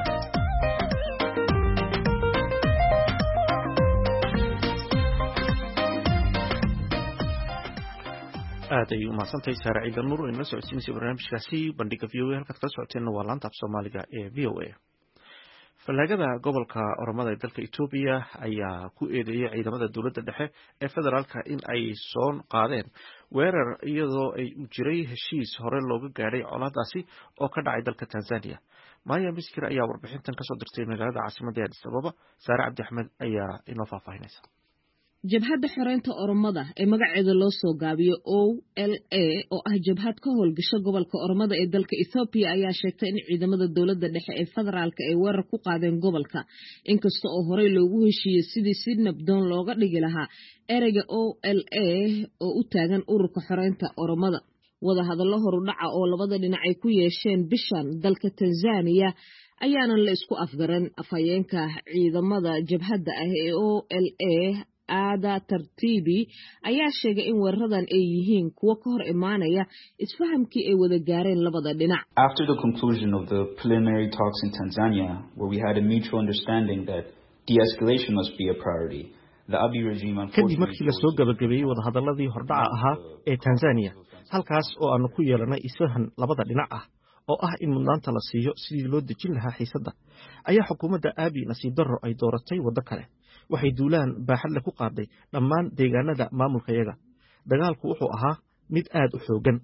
aad ay u mahadsantahay saare ciidan nuur oo inala socodsiinaysa barnaamijkaasi bandhiga v o a halkaad kala socoteenna waa laanta af soomaaliga ee v o a fallaagada gobolka oromada ee dalka Itoobiya ayaa ku eedeeyay ciidamada dowladda dhexe ee federaalka in ay soo qaadeen weerar iyadoo ay u jiray heshiis hore looga gaadhay colaadaasi oo ka dhacay dalka Tanzania Maya Miskir ayaa warbixintan kasoo dirtay magaalada caasimadda Addis Ababa Saare Cabdi Axmed ayaa inoo faahfaahinaysa jabhadda xoreynta oromada ee magaceeda loo soo gaabiyo O L A oo ah jabhad ka howlgasho gobolka oromada ee dalka Ethiopia ayaa sheegtay in ciidamada dowladda dhexe ee federaalka ay weerar ku qaadeen gobolka inkasta oo horey loogu heshiiyey sidii si nabdoon looga dhigi lahaa ereyga O L A oo u taagan ururka xoreynta oromada wada hadallo horudhaca oo labada dhinac ay ku yeesheen bishan dalka Tanzania ayaana la isku afgaran afhayeenka ciidamada jabhadda ah ee O L A aada tartiibi ayaa sheegay in weeraradan ay yihiin kuwa ka hor imaanaya isfahamkii ay wada gaareen labada dhinac. After the conclusion of the preliminary talks in Tanzania, where we had a mutual understanding that de-escalation must be a priority, the Abiy regime kadib markii la soo gabagabeeyey wadahadaladii hordhaca ahaa ee Tanzania halkaas oo aanu ku yeelanay isfahan labada dhinac ah oo ah in mudnaanta la siiyo sidii loo dejin lahaa xiisadda ayaa xukuumadda Abiy nasiib darro ay dooratay waddo kale waxay duulaan baaxad leh ku qaaday dhammaan deegaanada maamulkayaga dagaalku wuxuu ahaa mid aad u xoogan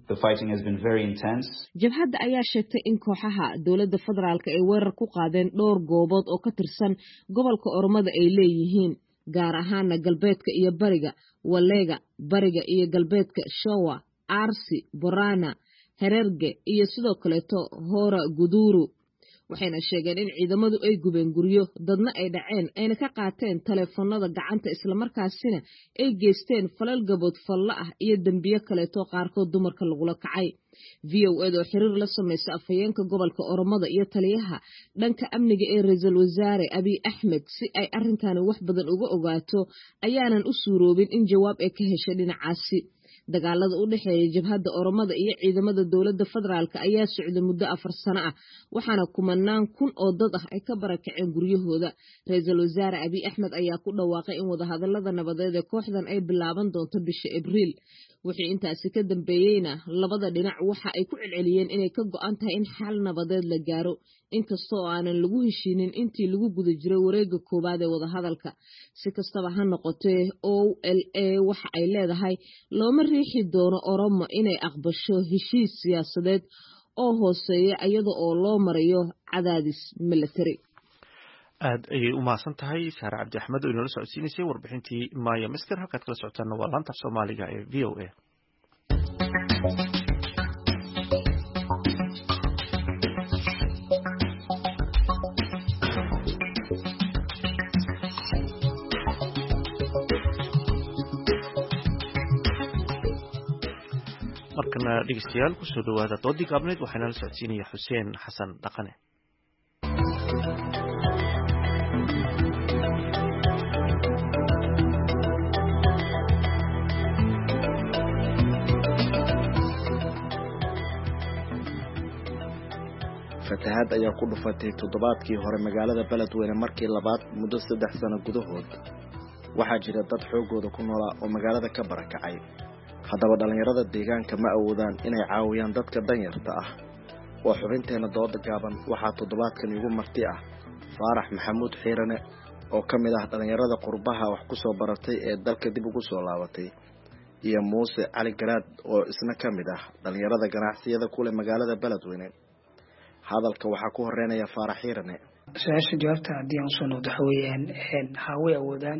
jabhadda ayaa sheegtay in kooxaha dowladda federaalka ay weerar ku qaadeen dhowr goobood oo ka tirsan gobolka oromada ay leeyihiin gaar ahaana galbeedka iyo bariga waleega bariga iyo galbeedka showa arsi borana hererge iyo sidoo kaleeto hora guduru waxayna sheegeen in ciidamadu ay gubeen guryo dadna ay dhaceen ayna ka qaateen taleefanada gacanta isla markaasina ay geysteen falal gabood falla ah iyo dambiyo kaleeto qaarkood dumarka lagula kacay V O A oo xiriir la sameysay afhayeenka gobolka oromada iyo taliyaha dhanka amniga ee ra'iisul wasaare Abiy Ahmed si ay arrintan wax badan uga ogaato ayaanan u suuroobin in jawaab ay ka heshay dhinacaasi dagaalada u dhaxeeya jabhadda oromada iyo ciidamada dowladda federaalka ayaa socday muddo afar sano ah waxaana kumanaan kun oo dad ah ay ka barakaceen guryahooda ra'iisul wasaare Abiy Ahmed ayaa ku dhawaaqay in wadahadalada nabadeed ee kooxdan ay bilaaban doonto bisha Abriil wixii intaasi ka dambeeyayna labada dhinac waxa ay ku celceliyeen inay ka go'an tahay in xal nabadeed la gaaro inkastoo aanan lagu heshiinin intii lagu guda jiray wareegga koowaad ee wadahadalka si kastaba ha noqotee O L A waxa ay leedahay looma riixi doono Oromo inay aqbasho heshiis siyaasadeed oo hooseeya iyada oo loo marayo cadaadis military. aad ayay u mahadsan tahay Saare Cabdi Axmed oo inala socodsiinaysay warbixintii Maya Miskir halkaad kala socotaana waa laanta Soomaaliga ee V O A. markana dhegeystayaal ku soo dhawaada doodii gaabneed waxaana la socodsiinaya Xuseen Xasan Dhaqane. fatahaad ayaa ku dhufatay toddobaadkii hore magaalada Beledweyne markii labaad muddo saddex sano gudahood waxaa jira dad xoogooda ku noolaa oo magaalada ka barakacay haddaba dhalinyarada deegaanka ma awoodaan inay caawiyaan dadka danyarta ah waa xubinteena dooda gaaban waxaa toddobaadkan igu marti ah Faarax Maxamuud Xiirane oo ka mid ah dhalinyarada qurbaha wax ku soo baratay ee dalka dib ugu soo laabatay iyo Muuse Cali Garaad oo isna ka mid ah dhalinyarada ganacsiyada ku leh magaalada Beledweyne hadalka waxaa ku horeynaya Faarax Xiirane su'aasha jawaabta haddii aan soo noqdo waxa weeyaan haway awoodaan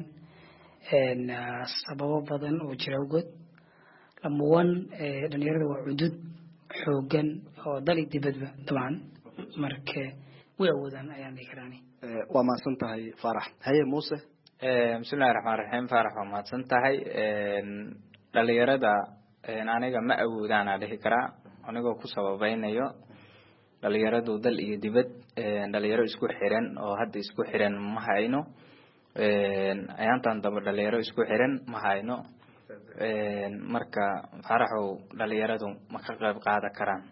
sababo badan oo jira ugood lama one dhalinyarada waa cudud xoogan oo dali dibadba dabcan marka way awoodaan ayaan dhihi karaani waa mahadsan tahay Faarax haye Muuse bismillaahi raxmaani raxiim Faarax waa mahadsan tahay dhalinyarada aniga ma awoodaan aan dhihi karaa anigoo ku sababaynayo dhalinyaradu dal iyo dibad dhalinyaro isku xiran oo hadda isku xiran ma hayno ayaantan daba dhalinyaro isku xiran ma hayno marka Faaraxow dhalinyaradu ma ka qayb qaadan karaan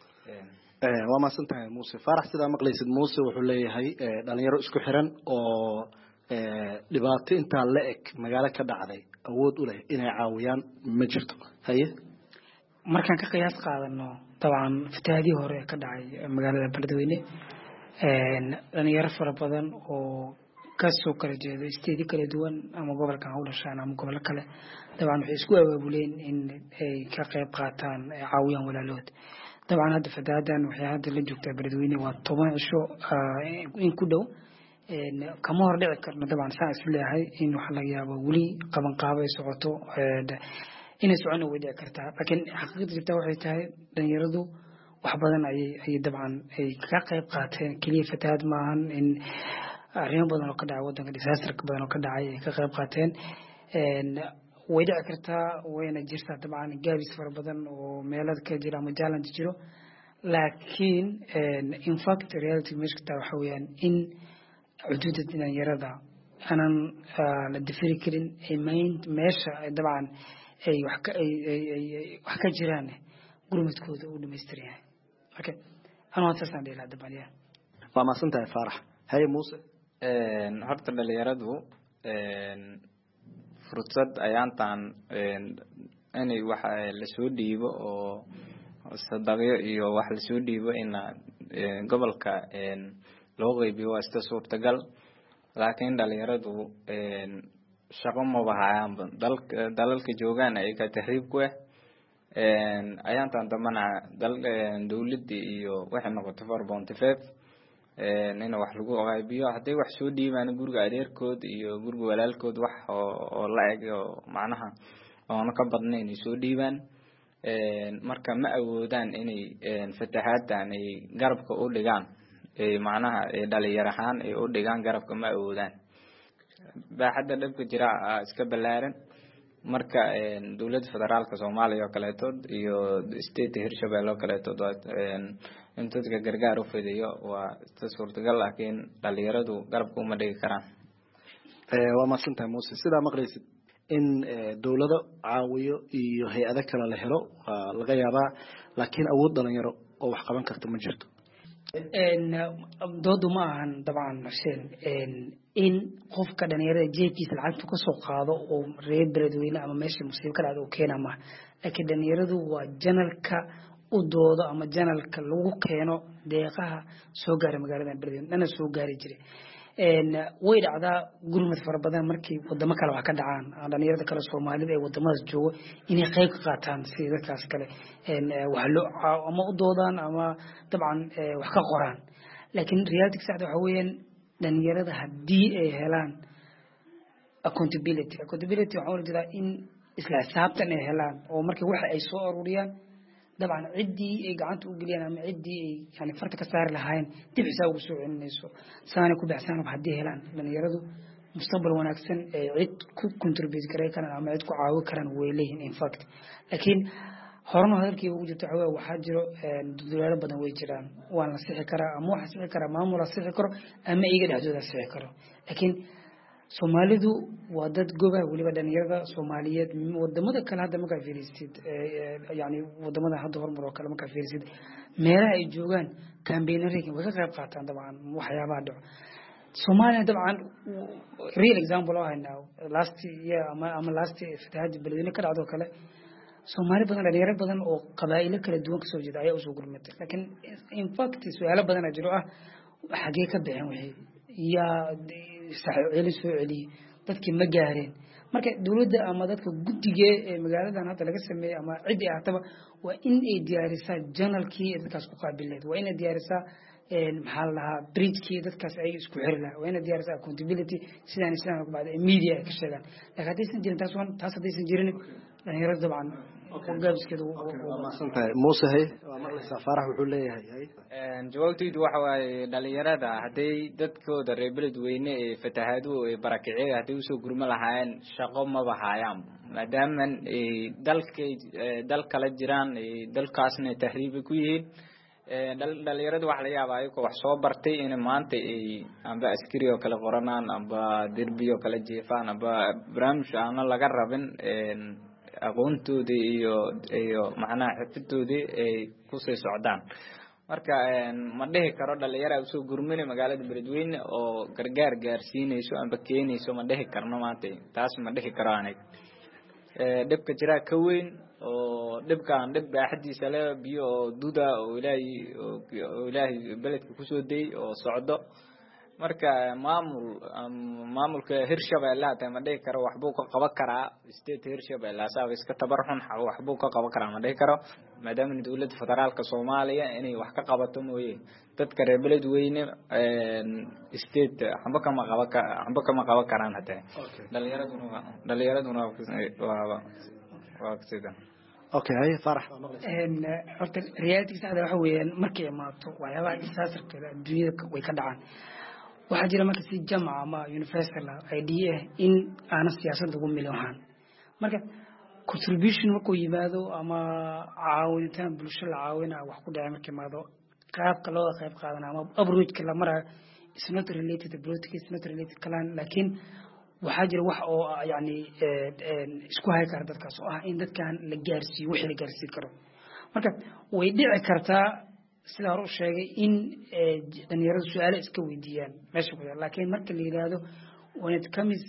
waa mahadsan tahay Muuse Faarax sida maqlaysid Muuse wuxuu leeyahay dhalinyaro isku xiran oo dhibaato inta la eg magaalo ka dhacday awood u leh inay caawiyaan ma jirto haye markaan ka qiyaas qaadano طبعا فتاهدي hore ka dhacay magaalada Beledweyne een dhalinyaro fara badan oo ka soo kala jeedo isteedi kala duwan ama gobolka u dhashaan ama gobol kale طبعا waxay isku awaabuleen in ay ka qayb qaataan caawiyaan walaalood طبعا hadda fataadan waxay hadda la joogtaa Beledweyne waa toban cisho in ku dhow een kama hor dhici karno طبعا saa is leeyahay in wax laga yaabo wali qaban qaabay socoto inay socon way dhici kartaa laakiin xaqiiqada jirta waxay tahay dhalinyaradu wax badan ay ay dabcan ay ka qayb qaateen kaliya fatahaad maahan in arrimo badan oo ka dhacay wadanka disaster badan oo ka dhacay ay ka qayb qaateen een way dhici kartaa wayna jirtaa dabcan gaabis fara badan oo meelada ka jira ama challenge jiro laakiin in fact reality meeshka waxa weeyaan in xuduudda dhalinyarada aanan la difiri karin ay meesha dabcan ay wax ka ay ay wax ka jiraan gurmadkooda uu dhameystir yahay okay ana waan sasan dheelaa dabaliya waa ma santahay Faarax hay Muuse een horta dhalinyaradu een fursad ayaantan een inay wax la soo dhiibo oo sadaqyo iyo wax la soo dhiibo in gobolka een loo qaybiyo waa iska suurtagal laakiin dhalinyaradu een shaqo ma bahayaan dalka dalalka joogan ay ka tahriib ku ah een ayaantan damana dal dawladda iyo waxay noqotay four point five een in wax lagu qaybiyo haday wax soo dhiibaan guriga adeerkood iyo guriga walaalkood wax oo la eg oo macnaha oo ka badnayn soo dhiibaan een marka ma awoodaan inay fatahaadaan ay garabka u dhigaan ee macnaha ee dhalinyarahan ay u dhigaan garabka ma awoodaan baaxadda dhabka jira iska balaaran marka een dawladda federaalka Soomaaliya oo kaleeto iyo state Hirshabelle oo kaleeto een inta dadka gargaar u fidiyo waa suurtagal laakiin dhalinyaradu garabka uma dhigi karaan ee waa maasanta Muuse sida maqlaysid in dawladda caawiyo iyo hay'ado kale la helo laga yaabaa laakiin awood dhalinyaro oo wax qaban karta ma jirto een doodu ma ahan dabcan Hussein een in qofka dhalinyarada jeebkiisa lacagtu ka soo qaado oo reer Beledweyne ama meesha musiib ka dhacdo keena ma laakiin dhalinyaradu waa janalka u doodo ama janalka lagu keeno deeqaha soo gaaray magaalada Beledweyne dana soo gaari jiray een way dhacdaa gurmad fara badan markii wadamo kale wax ka dhacaan dhalinyarada kale Soomaalida ee wadamada jooga inay qayb ka qaataan sida kaas kale een wax loo ama u doodaan ama dabcan wax ka qoraan laakiin reality saxda waxa weeyaan dhalinyarada hadii ay helaan accountability accountability waxa uu jiraa in isla xisaabtan ay helaan oo markii waxa ay soo ururiyaan dabcan cidii ay gacanta u galiyaan ama cidii ay yani farta ka saar lahayn dib xisaab ugu soo celinayso saana ku baxsan hadii helaan dhalinyaradu mustaqbal wanaagsan ee cid ku contribute garay karaan ama cid ku caawi karaan way leeyihiin in fact laakiin horno hadalkii ugu jirto waxa waxa jiro dadaalo badan way jiraan waan la sixi karaa ama waxa sixi karaa maamul la sixi karo ama iyaga dhaxdooda sixi karo laakiin Soomaalidu waa dad goobay waliba dhalinyarada Soomaaliyeed wadamada kale hadda marka fiirisid yani wadamada hadda horumar oo kale marka fiirisid meelaha ay joogan campaignerika way ka qayb qaataan dabcan waxyaabaha dhaco Soomaaliya dabcan real example oo hayna last year ama ama last fatahaad beledweyne ka dhacdo kale Soomaali badan dhalinyaro badan oo qabaa'ilo kala duwan ka soo jeeda ayaa u soo gurmatay laakiin in fact su'aalo badan jiro ah xagee ka bixin wixii ya saxeeli soo celi dadkii ma gaareen marka dawladda ama dadka guddiga ee magaaladan hadda laga sameeyay ama cid ay ahataba waa in ay diyaarisaa journalkii dadkaas ku qaabileed waa in ay diyaarisaa een maxaa la dhahaa bridgekii dadkaas ay isku xiri lahaa waa in ay diyaarisaa accountability sidaan islaan ku bacday media ay ka sheegaan laakiin haddaysan jirin taas waan taas haddaysan jirin dhalinyarada dabcan gaabiskeedu waa santahay Muuse hay waa marlaysa Faarax wuxuu leeyahay een jawaabtaydu waxa waaye dhalinyarada haday dadkooda reer beledweyne ee fatahaadu ee barakicay haday u soo gurma lahaayeen shaqo ma bahayaan maadaama ay dalka dal kala jiraan ay dalkaasna tahriib ku yihiin ee dhalinyaradu waxa la yaabaa ay wax soo bartay in maanta ay amba askari oo kala qoranaan amba derbiyo kala jeefaan amba barnaamij aan laga rabin een aqoontoodii iyo iyo macnaha xirfadoodii ay ku soo socdaan marka ma dhihi karo dhalinyarada soo gurmina magaalada beledweyne oo gargaar gaarsiinayso amba keenayso ma dhihi karno maanta taas ma dhihi karo anay ee dibka jira ka weyn oo dibkaan dib baaxadiisa leh biyo duda oo ilaahay oo ilaahay beledka ku soo day oo socdo marka maamul maamulka Hirshabeelle hada ma dhihi karo wax buu ka qaban karaa state Hirshabeelle asaga iska tabarxun wax buu ka qaban karaa ma dhihi karo maadaama dawladda federaalka Soomaaliya inay wax ka qabato mooyee dadka reer beledweyne ee state hamba kama qaban ka hamba kama qaban karaan hada dhalinyaraduna dhalinyaraduna waa waa sidaan okay hay Faarax een horta reality saxda waxa weeyaan markay imaato waxyaabaha disasterka adduunyada way ka dhacaan waxa jira marka si jamca ama universal idea in aan siyaasadda ugu miloohan marka contribution markuu yimaado ama caawintaan bulshada caawina wax ku dhacay markii maado qaabka loo qayb qaadana ama approach la maraa is not related to politics is not related kalaan laakiin waxa jira wax oo yaani isku hay kara dadkaas oo ah in dadkan la gaarsiiyo wixii la gaarsiin karo marka way dhici kartaa sida hore u sheegay in dhalinyaradu su'aalo iska weydiiyaan meesha ku laakiin marka la yiraahdo when it comes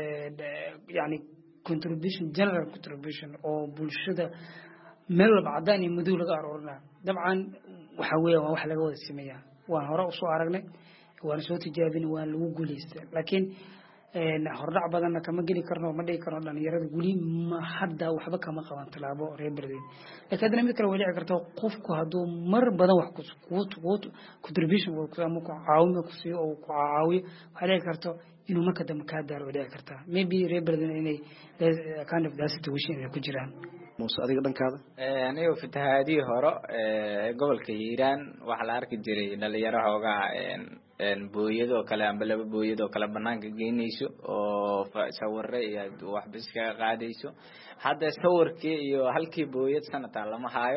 yani contribution general contribution oo bulshada meel walba cadaan iyo madow laga aroorina dabcan waxa weeyaan wax laga wada sameeyaa waan hore u soo aragnay waan soo tijaabin waan lagu guuleystay laakiin een hordhac badan kama geli karno ma dhigi karno dhalinyarada guli ma hadda waxba kama qaban talaabo reer beledweyne laakiin mid kale wali karto qofku haduu mar badan wax ku contribution ku ama ku caawimo ku sii oo ku caawiyo waxa dhici karto inuu marka dambe ka daaro dhici karta maybe reer beledweyne inay kind of that situation ay ku jiraan Muuse adiga dhankaada ee aniga fatahaadii hore ee gobolka Hiiraan waxa la arki jiray dhalinyaro hooga een een booyado kale amba laba booyado kale banaanka geynayso oo sawirre iyo wax bis ka qaadayso hadda sawirkii iyo halkii booyad sanata lama haayo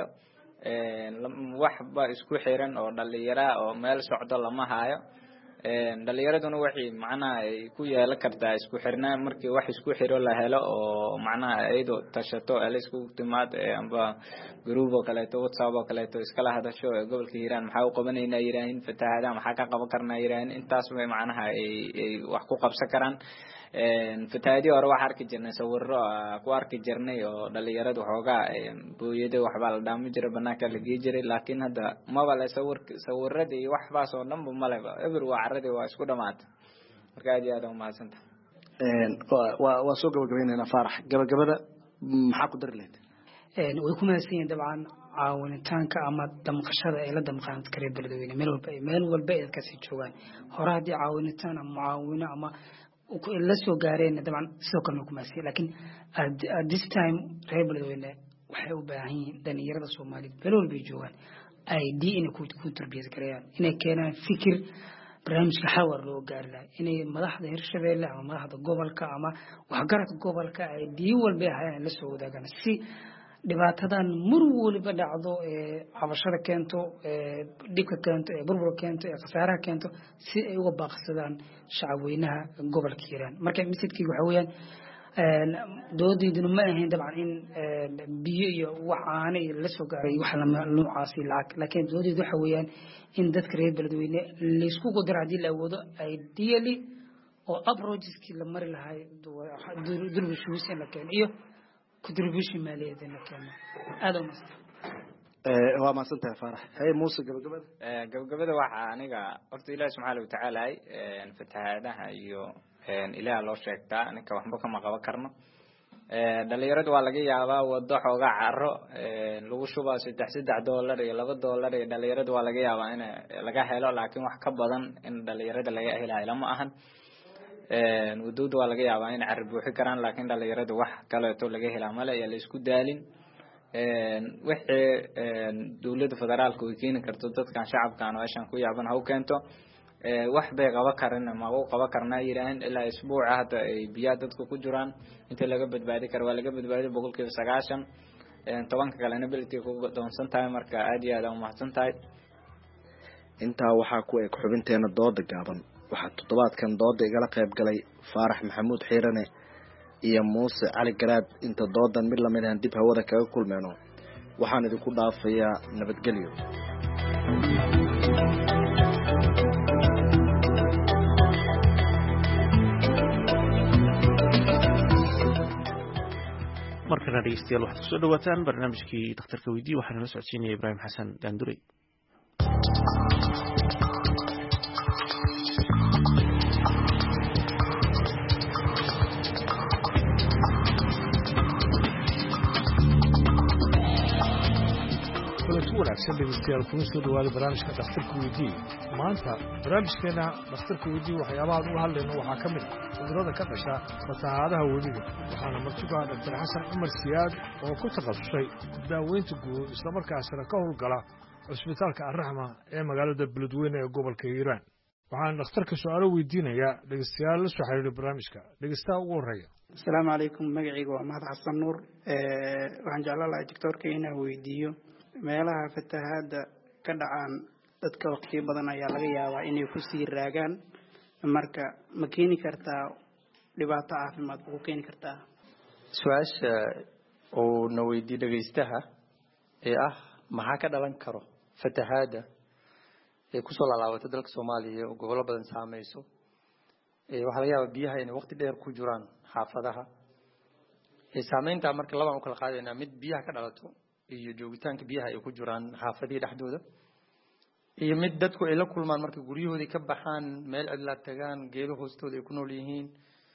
een waxba isku xiran oo dhalinyaro oo meel socdo lama haayo een dhalinyaraduna wixii macnaha ay ku yeelan kartaa isku xirnaan markii wax isku xiro la helo oo macnaha aydo tashato ee isku timaad amba group oo kale to WhatsApp oo kale to iskala hadasho gobolka Hiiraan maxaa u qabanayna Hiiraan fatahaada maxaa ka qaban karnaa Hiiraan intaas way macnaha ay wax ku qabsan karaan een fatahaadi hore wax arki jirnay sawirro ku arki jirnay oo dhalinyaradu xoogaa booyada waxba la dhaamo jiray banaanka la geey jiray laakiin hadda ma wala sawir sawirradii wax baas oo dhanba malaba eber waa carradii waa isku dhamaatay marka aad iyo aad u mahadsantahay een waa waa soo gabagabeynayna Faarax gabagabada maxaa ku dari lahayd een way ku mahadsanyihiin dabcan caawinitaanka ama damqashada ay la damqaan reer beledweyne meel walba meel walba ay ka sii joogaan hore hadii caawinitaan ama caawina ama la soo gaareen dabcan sidoo kale ku maasay laakiin at this time reer beledweyne waxay u baahan yihiin dhalinyarada Soomaaliyeed meel walba ay joogaan ay diin ku ku tarbiyad gareeyaan inay keenaan fikir barnaamijka xawar loo gaar lahaa inay madaxda Hirshabeelle ama madaxda gobolka ama waxgaradka gobolka ay diin walba hayaan la soo wadaagaan si dhibaatadan mar waliba dhacdo ee cabashada keento ee dhibka keento ee burbur keento ee khasaaraha keento si ay uga baaqsadaan shacabweynaha gobolka Hiiraan marka misidkii waxa weeyaan doodiiduna ma ahayn dabcan in biyo iyo wax aana la soo gaaray wax noocaasi laakiin doodiid waxa weeyaan in dadka reer beledweyne laysku qudar haddii la awoodo ideally oo approacheski la mari lahay distribution in la keeno iyo contribution maaliyadeed in la keeno aad u masta waa maasantahay Faarax hay Muuse gabagabada gabagabada waxa aniga horta Ilaahay subhanahu wa ta'ala ay fatahaadaha iyo ilaaha loo sheegtaa ninka waxba kama qaban karno dhalinyaradu waa laga yaabaa wado xooga caro lagu shubaa saddex saddex dollar iyo laba dollar ee dhalinyaradu waa laga yaabaa in laga helo laakiin wax ka badan in dhalinyarada laga helayo lama ahan wadooda waa laga yaabaa in carab buuxi karaan laakiin dhalinyaradu wax kale oo laga helaa male iyo la isku daalin wixii dawladda federaalka ay keeni karto dadkan shacabkan oo ashan ku yaaban haw keento wax bay qaba karin ma uu qaba karnaa yiraahin ilaa isbuuc hada ay biya dadku ku jiraan inta laga badbaadi karo waa laga badbaadi boqolkiiba sagaashan tobanka kalena biltii ku doonsan tahay marka aad iyo aad u mahadsan tahay intaa waxaa ku eg xubinteena dooda gaaban waxaa toddobaadkan dooda igala qayb galay Faarax Maxamuud Xiirane iyo Muuse Cali Garaad inta doodan mid lamid ah dib hawada kaga kulmeeno waxaan idinku dhaafayaa nabadgelyo markana dhegeystayaal waxaad kusoo dhawaataan barnaamijkii dhakhtarka weydii waxaana la socodsiinaya Ibraahim Xasan Daandurey wanaagsan dhegeystayaal kuna soo dhawaada barnaamijka dhakhtarka weydii maanta barnaamijkeena dhakhtarka weydii waxyaabaha uga hadlayno waxaa ka mid ah cudurrada ka dhasha fatahaadaha webiga waxaana martuga doctor xasan cumar siyaad oo ku takhasusay daaweynta guud islamarkaasina ka howlgala cusbitaalka arraxma ee magaalada beledweyne ee gobolka hiiraan waxaan dhakhtarka su-aalo weydiinayaa dhegeystayaal la soo xiriiray barnaamijka dhegeystaha ugu horreeya asalaamu calaykum magacayga waa mahad xasan nuur waxaan jeclaan lahaa doctorka inaan weydiiyo meelaha fatahaada ka dhacaan dadka waqti badan ayaa laga yaabaa inay ku sii raagaan marka ma keeni kartaa dhibaato caafimaad ku keeni kartaa su'aasha oo na weydiiyay dhageystaha ee ah maxaa ka dhalan karo fatahaada ee ku soo laalaabatay dalka Soomaaliya oo gobolo badan saameeyso ee waxa laga yaabaa biyaha inay waqti dheer ku jiraan xaafadaha ee saameynta marka laba u kala qaadayna mid biyaha ka dhalato iyo joogitaanka biyaha ay ku jiraan xaafadii dhaxdooda iyo mid dadku ay la kulmaan marka guryahoodii ka baxaan meel cid la tagaan geedo hoostooda ay ku nool yihiin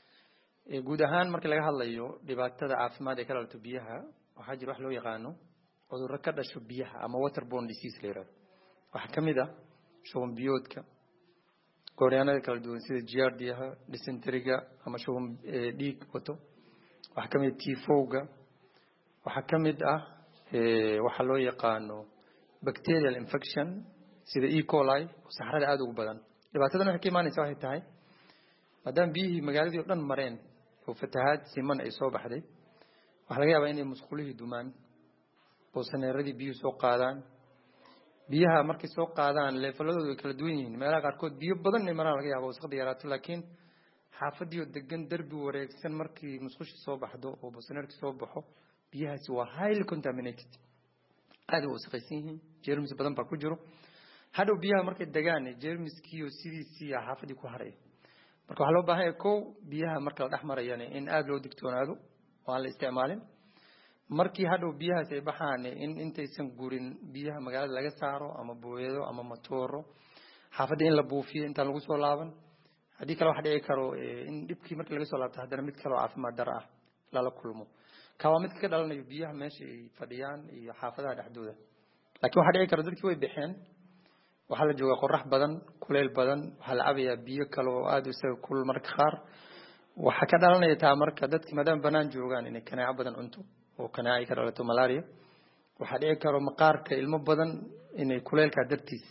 ee guud ahaan marka laga hadlayo dhibaatada caafimaad ee ka dhalato biyaha waxa jira wax loo yaqaano cudurro ka dhasho biyaha ama waterborne disease leeyahay waxa kamid ah shuban biyoodka gooryaanada kala duwan sida giardiaha dysenteriga ama shuban dhiig wato waxa kamid tifowga waxa kamid ah ee waxa loo yaqaano bacterial infection sida E. coli saxarada aad ugu badan dhibaatadan waxay ka imaanaysaa waxay tahay maadaama biyihii magaaladii oo dhan mareen oo fatahaad siman ay soo baxday waxa laga yaabaa inay musqulihii dumaan boosaneeradii biyuhu soo qaadaan biyaha markay soo qaadaan leefaladoodu way kala duwan yihiin meelaha qaarkood biyo badan ay maraan laga yaabo wasaqda yaraato laakiin xaafadii oo degan darbi wareegsan markii musqushi soo baxdo oo boosaneerkii soo baxo biyahaasi waa highly contaminated aad u wasaqaysan yihiin jeermis badan baa ku jiro hadhow biyaha markay degaan jeermiskii oo sidiisii xaafadii ku haray marka waxa loo baahan yahay kow biyaha marka la dhex marayaan in aad loo digtoonaado oo aan la isticmaalin markii hadhow biyahaas ay baxaan in intaysan gurin biyaha magaalada laga saaro ama booyado ama matooro xaafadda in la buufiyo intaan lagu soo laaban haddii kale waxa dhici karo in dhibkii markii laga soo laabto haddana mid kale oo caafimaad daro ah lala kulmo kawa mid ka dhalanayo biyaha meesha ay fadhiyaan iyo xaafadaha dhaxdooda laakiin waxa dhici karo dadkii way bixeen waxa la joogaa qorax badan kuleel badan waxa la cabayaa biyo kale oo aad u isaga kulul marka qaar waxa ka dhalanaya taa marka dadkii maadaama banaan joogaan inay kanaaco badan cunto oo kanaaco ay ka dhalato malaria waxa dhici karo maqaarka ilmo badan inay kuleelka dartiis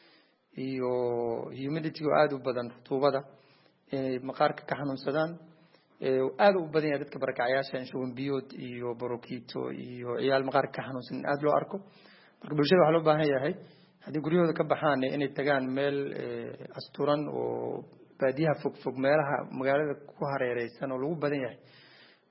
iyo humidity oo aad u badan rutubada inay maqaarka ka xanuunsadaan ee aad u badan yahay dadka barakacayaasha in shuban biyood iyo borokito iyo ciyaal maqaarka ka xanuunsan aad loo arko marka bulshada waxa loo baahan yahay haddii guryahooda ka baxaan inay tagaan meel asturan oo baadiyaha fog fog meelaha magaalada ku hareereysan oo lagu badan yahay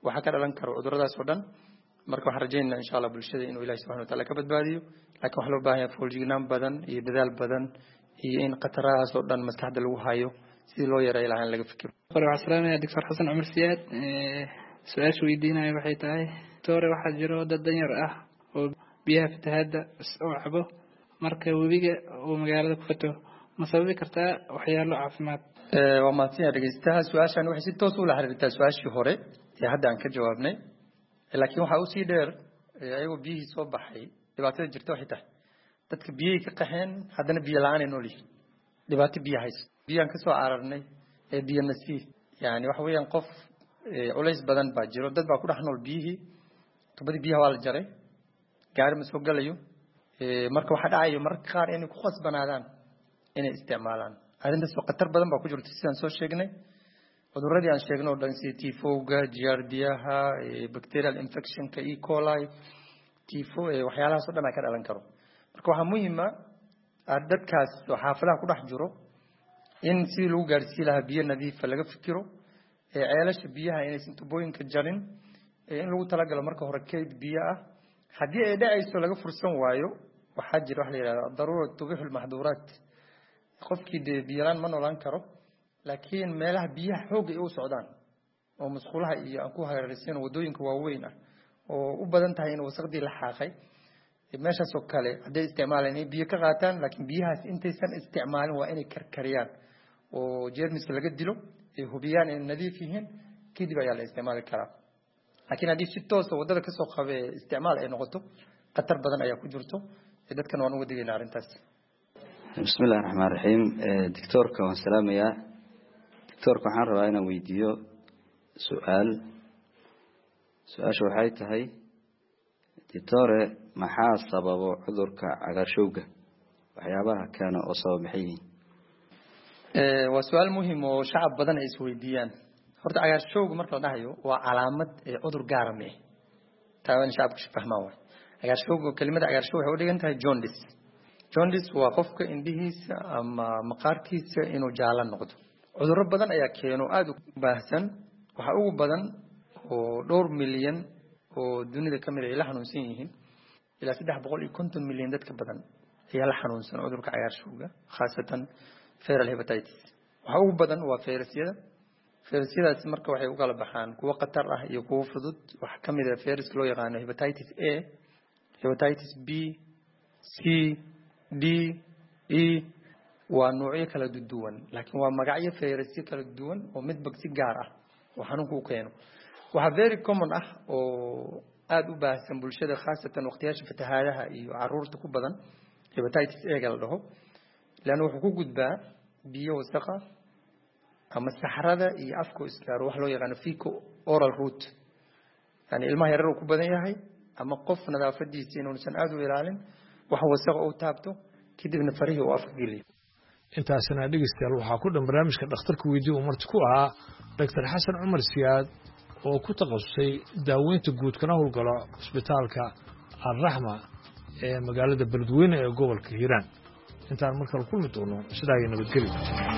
waxa ka dhalan karo cuduradaas oo dhan marka waxaan rajaynaynaa insha Allah bulshada inuu Ilaahay subhanahu wa ta'ala ka badbaadiyo laakiin waxa loo baahan yahay fooljignaan badan iyo dadaal badan iyo in qatarahaas oo dhan maskaxda lagu hayo si loo yareeyo ilaahan laga fikiro qolo asraana Doctor Xasan Umar Siyaad ee su'aasha weydiinaya waxay tahay toore waxa jiro dad danyar ah oo biyaha fatahaada oo cabo marka webiga oo magaalada ku fato ma sababi kartaa waxyaalo caafimaad ee waa maatiya dhageystaha su'aashan waxay si toos u la xiriirtaa su'aashii hore ee hadda aan ka jawaabnay laakiin waxa uu sii dheer ayagoo biyihii soo baxay dhibaatada jirta waxay tahay dadka biyihii ka qaxeen haddana biyo la'aan ay nool yihiin dhibaato biyo hayso biyaan ka soo ararnay ee biyo nasiih yani waxa weeyaan qof culays badan baa jiro dad baa ku dhex nool biyihii tubadii biyaha waa la jaray gaari ma soo galayo marka waxa dhacayo marka qaar inay ku qasbanaadaan inay isticmaalaan arrintaas oo khatar badan baa ku jirta sidaan soo sheegnay cudurradii aan sheegnay oo dhan sida tifowga giardiyaha bacterial infectionka E coli tifo waxyaalahaas oo dhan ka dhalan karo marka waxa muhiim ah dadkaas oo xaafadaha ku dhex jiro in si lagu gaarsiin lahaa biyo nadiif ah laga fikiro ee ceelasha biyaha inaysan tubooyinka jarin in lagu talagalo marka hore kayd biyo ah haddii ay dhacayso laga fursan waayo waxaa jira wax la yiraahdo daruura tubixul mahduuraat qofkii biyalaan ma noolaan karo laakiin meelaha biyaha xoog ay u socdaan oo masquulaha iyo aan ku hareeraysan wadooyinka waaweyn ah oo u badan tahay in wasaqdii la xaaqay meeshaas oo kale haday isticmaalaan in biyo ka qaataan laakiin biyahaas intaysan isticmaalin waa inay karkariyaan oo jeermiska laga dilo ee hubiyaan in nadiif yihiin kadib ayaa la isticmaali karaa laakiin haddii si toos ah wadada ka soo qabee isticmaal ay noqoto khatar badan ayaa ku jirto dadkan waan uga digaynaa arrintaas bismillaahir rahmaanir rahiim doctorka waan salaamayaa doctorka waxaan rabaa inaan weydiiyo su'aal su'aasha waxay tahay doctore maxaa sababo cudurka cagaarshowga waxyaabaha keena oo sabab maxay yihiin ee waa su'aal muhiim oo shacab badan ay isweydiiyaan horta cagaarshowga marka la dhahayo waa calaamad ee cudur gaar ah taan shacabka fahmaa waa cagaarshowga kelimada cagaarshow waxay u dhigan tahay jaundice jaundice waa qofka indhihiisa ama maqaarkiisa inuu jaalo noqdo cudurro badan ayaa keeno aad u baahsan waxa ugu badan oo dhowr milyan oo dunida kamid ah la xanuunsan yihiin ilaa saddex boqol iyo konton milyan dadka badan ayaa la xanuunsan cudurka cagaarshowga khaasatan viral hepatitis waxa ugu badan waa fayrasyada fayrasyadaas marka waxay u kala baxaan kuwa khatar ah iyo kuwa fudud waxa kamid ah fayraska loo yaqaan hepatitis A hepatitis B C D E waa noocyo kala duwan laakiin waa magacyo fayrasyo kala duwan oo midba si gaar ah oo xanuunku u keeno waxa very common ah oo aad u baahsan bulshada khaasatan waqtiyaasha fatahaadaha iyo caruurta ku badan hepatitis A la dhaho laana wuxuu ku gudbaa biyo wasakh ama saxarada iyo afka iskaar wax loo yaqaan fecal oral route yani ilmaha yar uu ku badan yahay ama qof nadaafadiisa inuu san aad u ilaalin wax wasakh oo taabto kadibna farihi oo afka geliyo intaasna dhegeystayaal waxaa ku dhan barnaamijka dhakhtarka weydiiyo marti ku ahaa Doctor Xasan Umar Siyaad oo ku takhasusay daaweynta guud kana howlgala isbitaalka Al-Rahma ee magaalada Beledweyne ee gobolka Hiiraan intaan markale kulmi doono sidaa ay nabadgelyo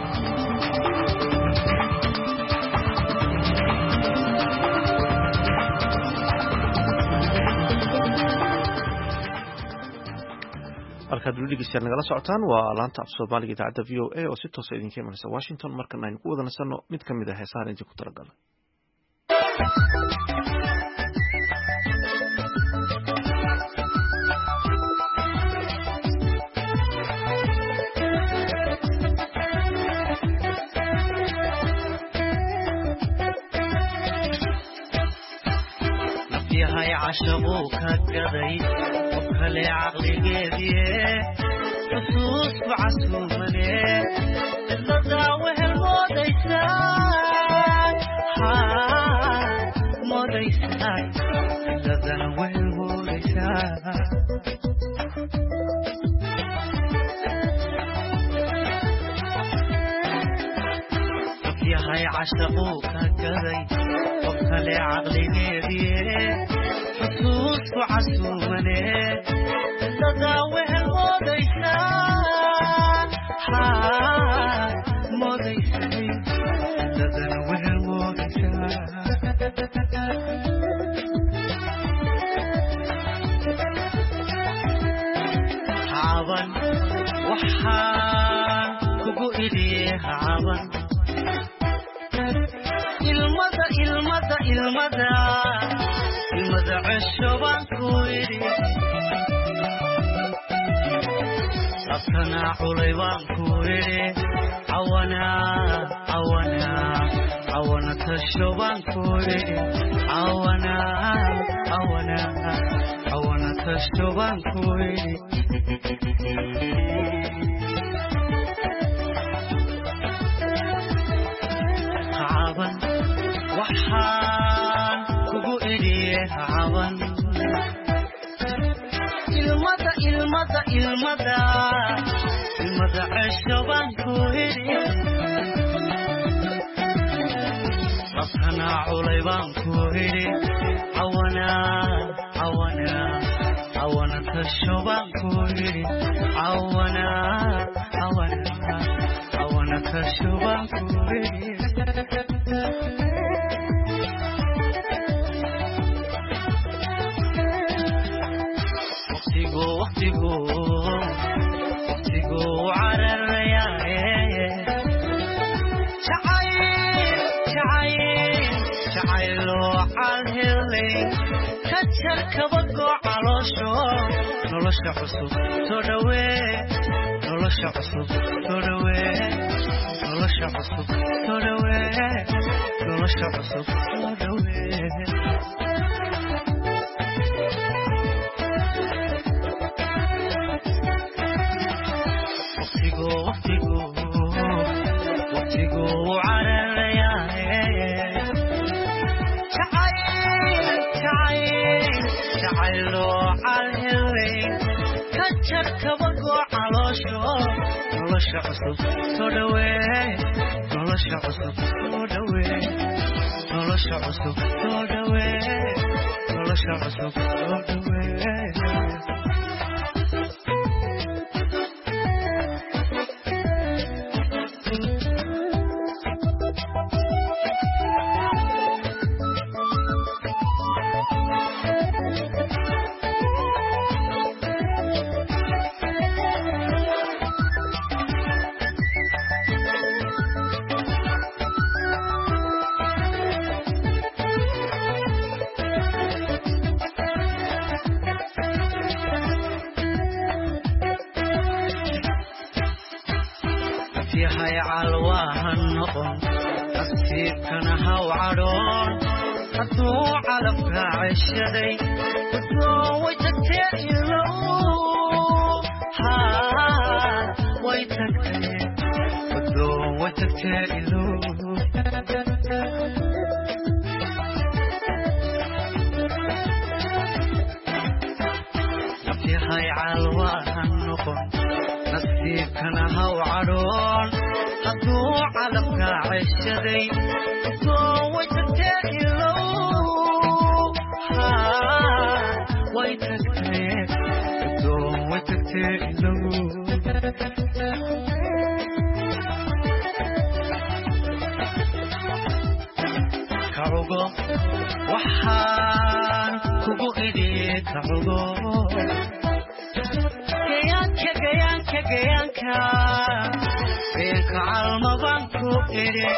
halkaad weli dhegeystayaal nagala socotaan waa laanta af soomaaliga idaacadda v o a oo si toosa idinka imanaysa washington markan aynu ku wada nasanno mid ka mid ah heesahan idinku talagalay yahay cashaqo ka gaday kale caqligeedii xusuus ku casuumane ilada wehel moodaysa ha moodaysa ilada wehel moodaysa yahay cashaqo ka gaday kale caqligeedii xusuus ku casuumane ilada wehel moodaysa ha moodaysa ilada wehel moodaysa waxaan kugu idhiye caban ilmada ilmada ilmada ilmada cesho baan ku idhi labtana culay baan ku idhi cawana cawana cawana tasho baan ku idhi cawana cawana cawana tasho baan ku idhi caban waxaan kugu idhiye caban ilmada ilmada ilmada ilmada cesho baan ku idhi labtana culay baan ku idhi cawana cawana cawana tasho baan ku idhi cawana cawana cawana tasho baan ku idhi waqtigu waqtigu waqtigu cararayaaye jacayl jacayl jacayloo calhelay ka jar kabagoo caloosho nolosha cusub soo dhawee nolosha cusub soo dhawee nolosha cusub soo dhawee nolosha cusub soo dhawee waqtigu waqtigu waqtigu cararayaaye jacayl jacayl jacayloo calhelay ka jar kabagoo caloosho nolosha cusub soo dhawee nolosha cusub soo dhawee nolosha cusub soo dhawee nolosha cusub soo dhawee yahay calwaahan noqon nasiibkana haw cadhoon hadduu calabka ceshaday hadduu way tagtee ilow haa way tagtee hadduu way tagtee ilow yahay calwaahan noqon nasiibkana haw cadhoon hadduu calabka ceshaday hadduu way tagtee ilow haa way tagtee hadduu way tagtee ilow kacugo waxaan kugu idhiye kacugo gayaanka gayaanka gayaanka gayaanka calma baan ku idhi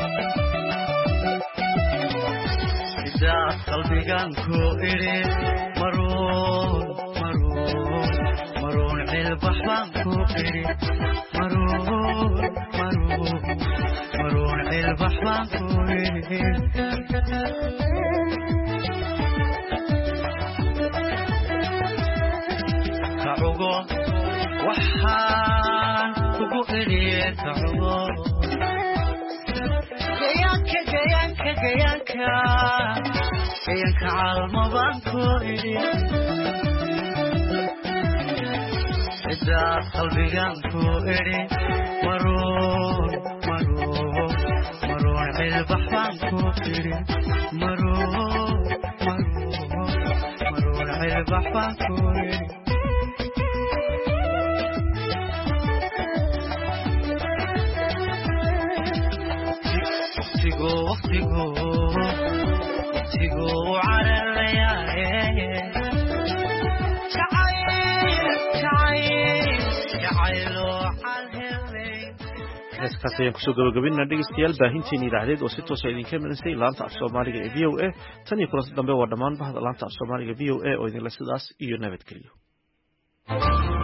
sidaas qalbigaan ku idhi maruun maruun maruun cilbax baan ku idhi maruun maruun maruun cilbax baan ku idhi kacugo waxaan kugu idhiye kacugo gayaanka gayaanka gayaanka gayaanka calma baan ku idhi sidaas qalbigaan ku idhi maruun maruun maruun cilbax baan ku idhi maruun maruun maruun cilbax baan ku idhi waqtigu waqtigu cararayaaye jacayl jacayl jacaylo heeskaas ayaan kusoo gabagabinaa dhegeystayaal baahinteeni idaacadeed oo si toosa idinka imaneysay laanta af soomaaliga ee v o a tan iyo kulanti dambe waa dhammaan bahda laanta af soomaaliga v o a oo idinle sidaas iyo nabadgelyo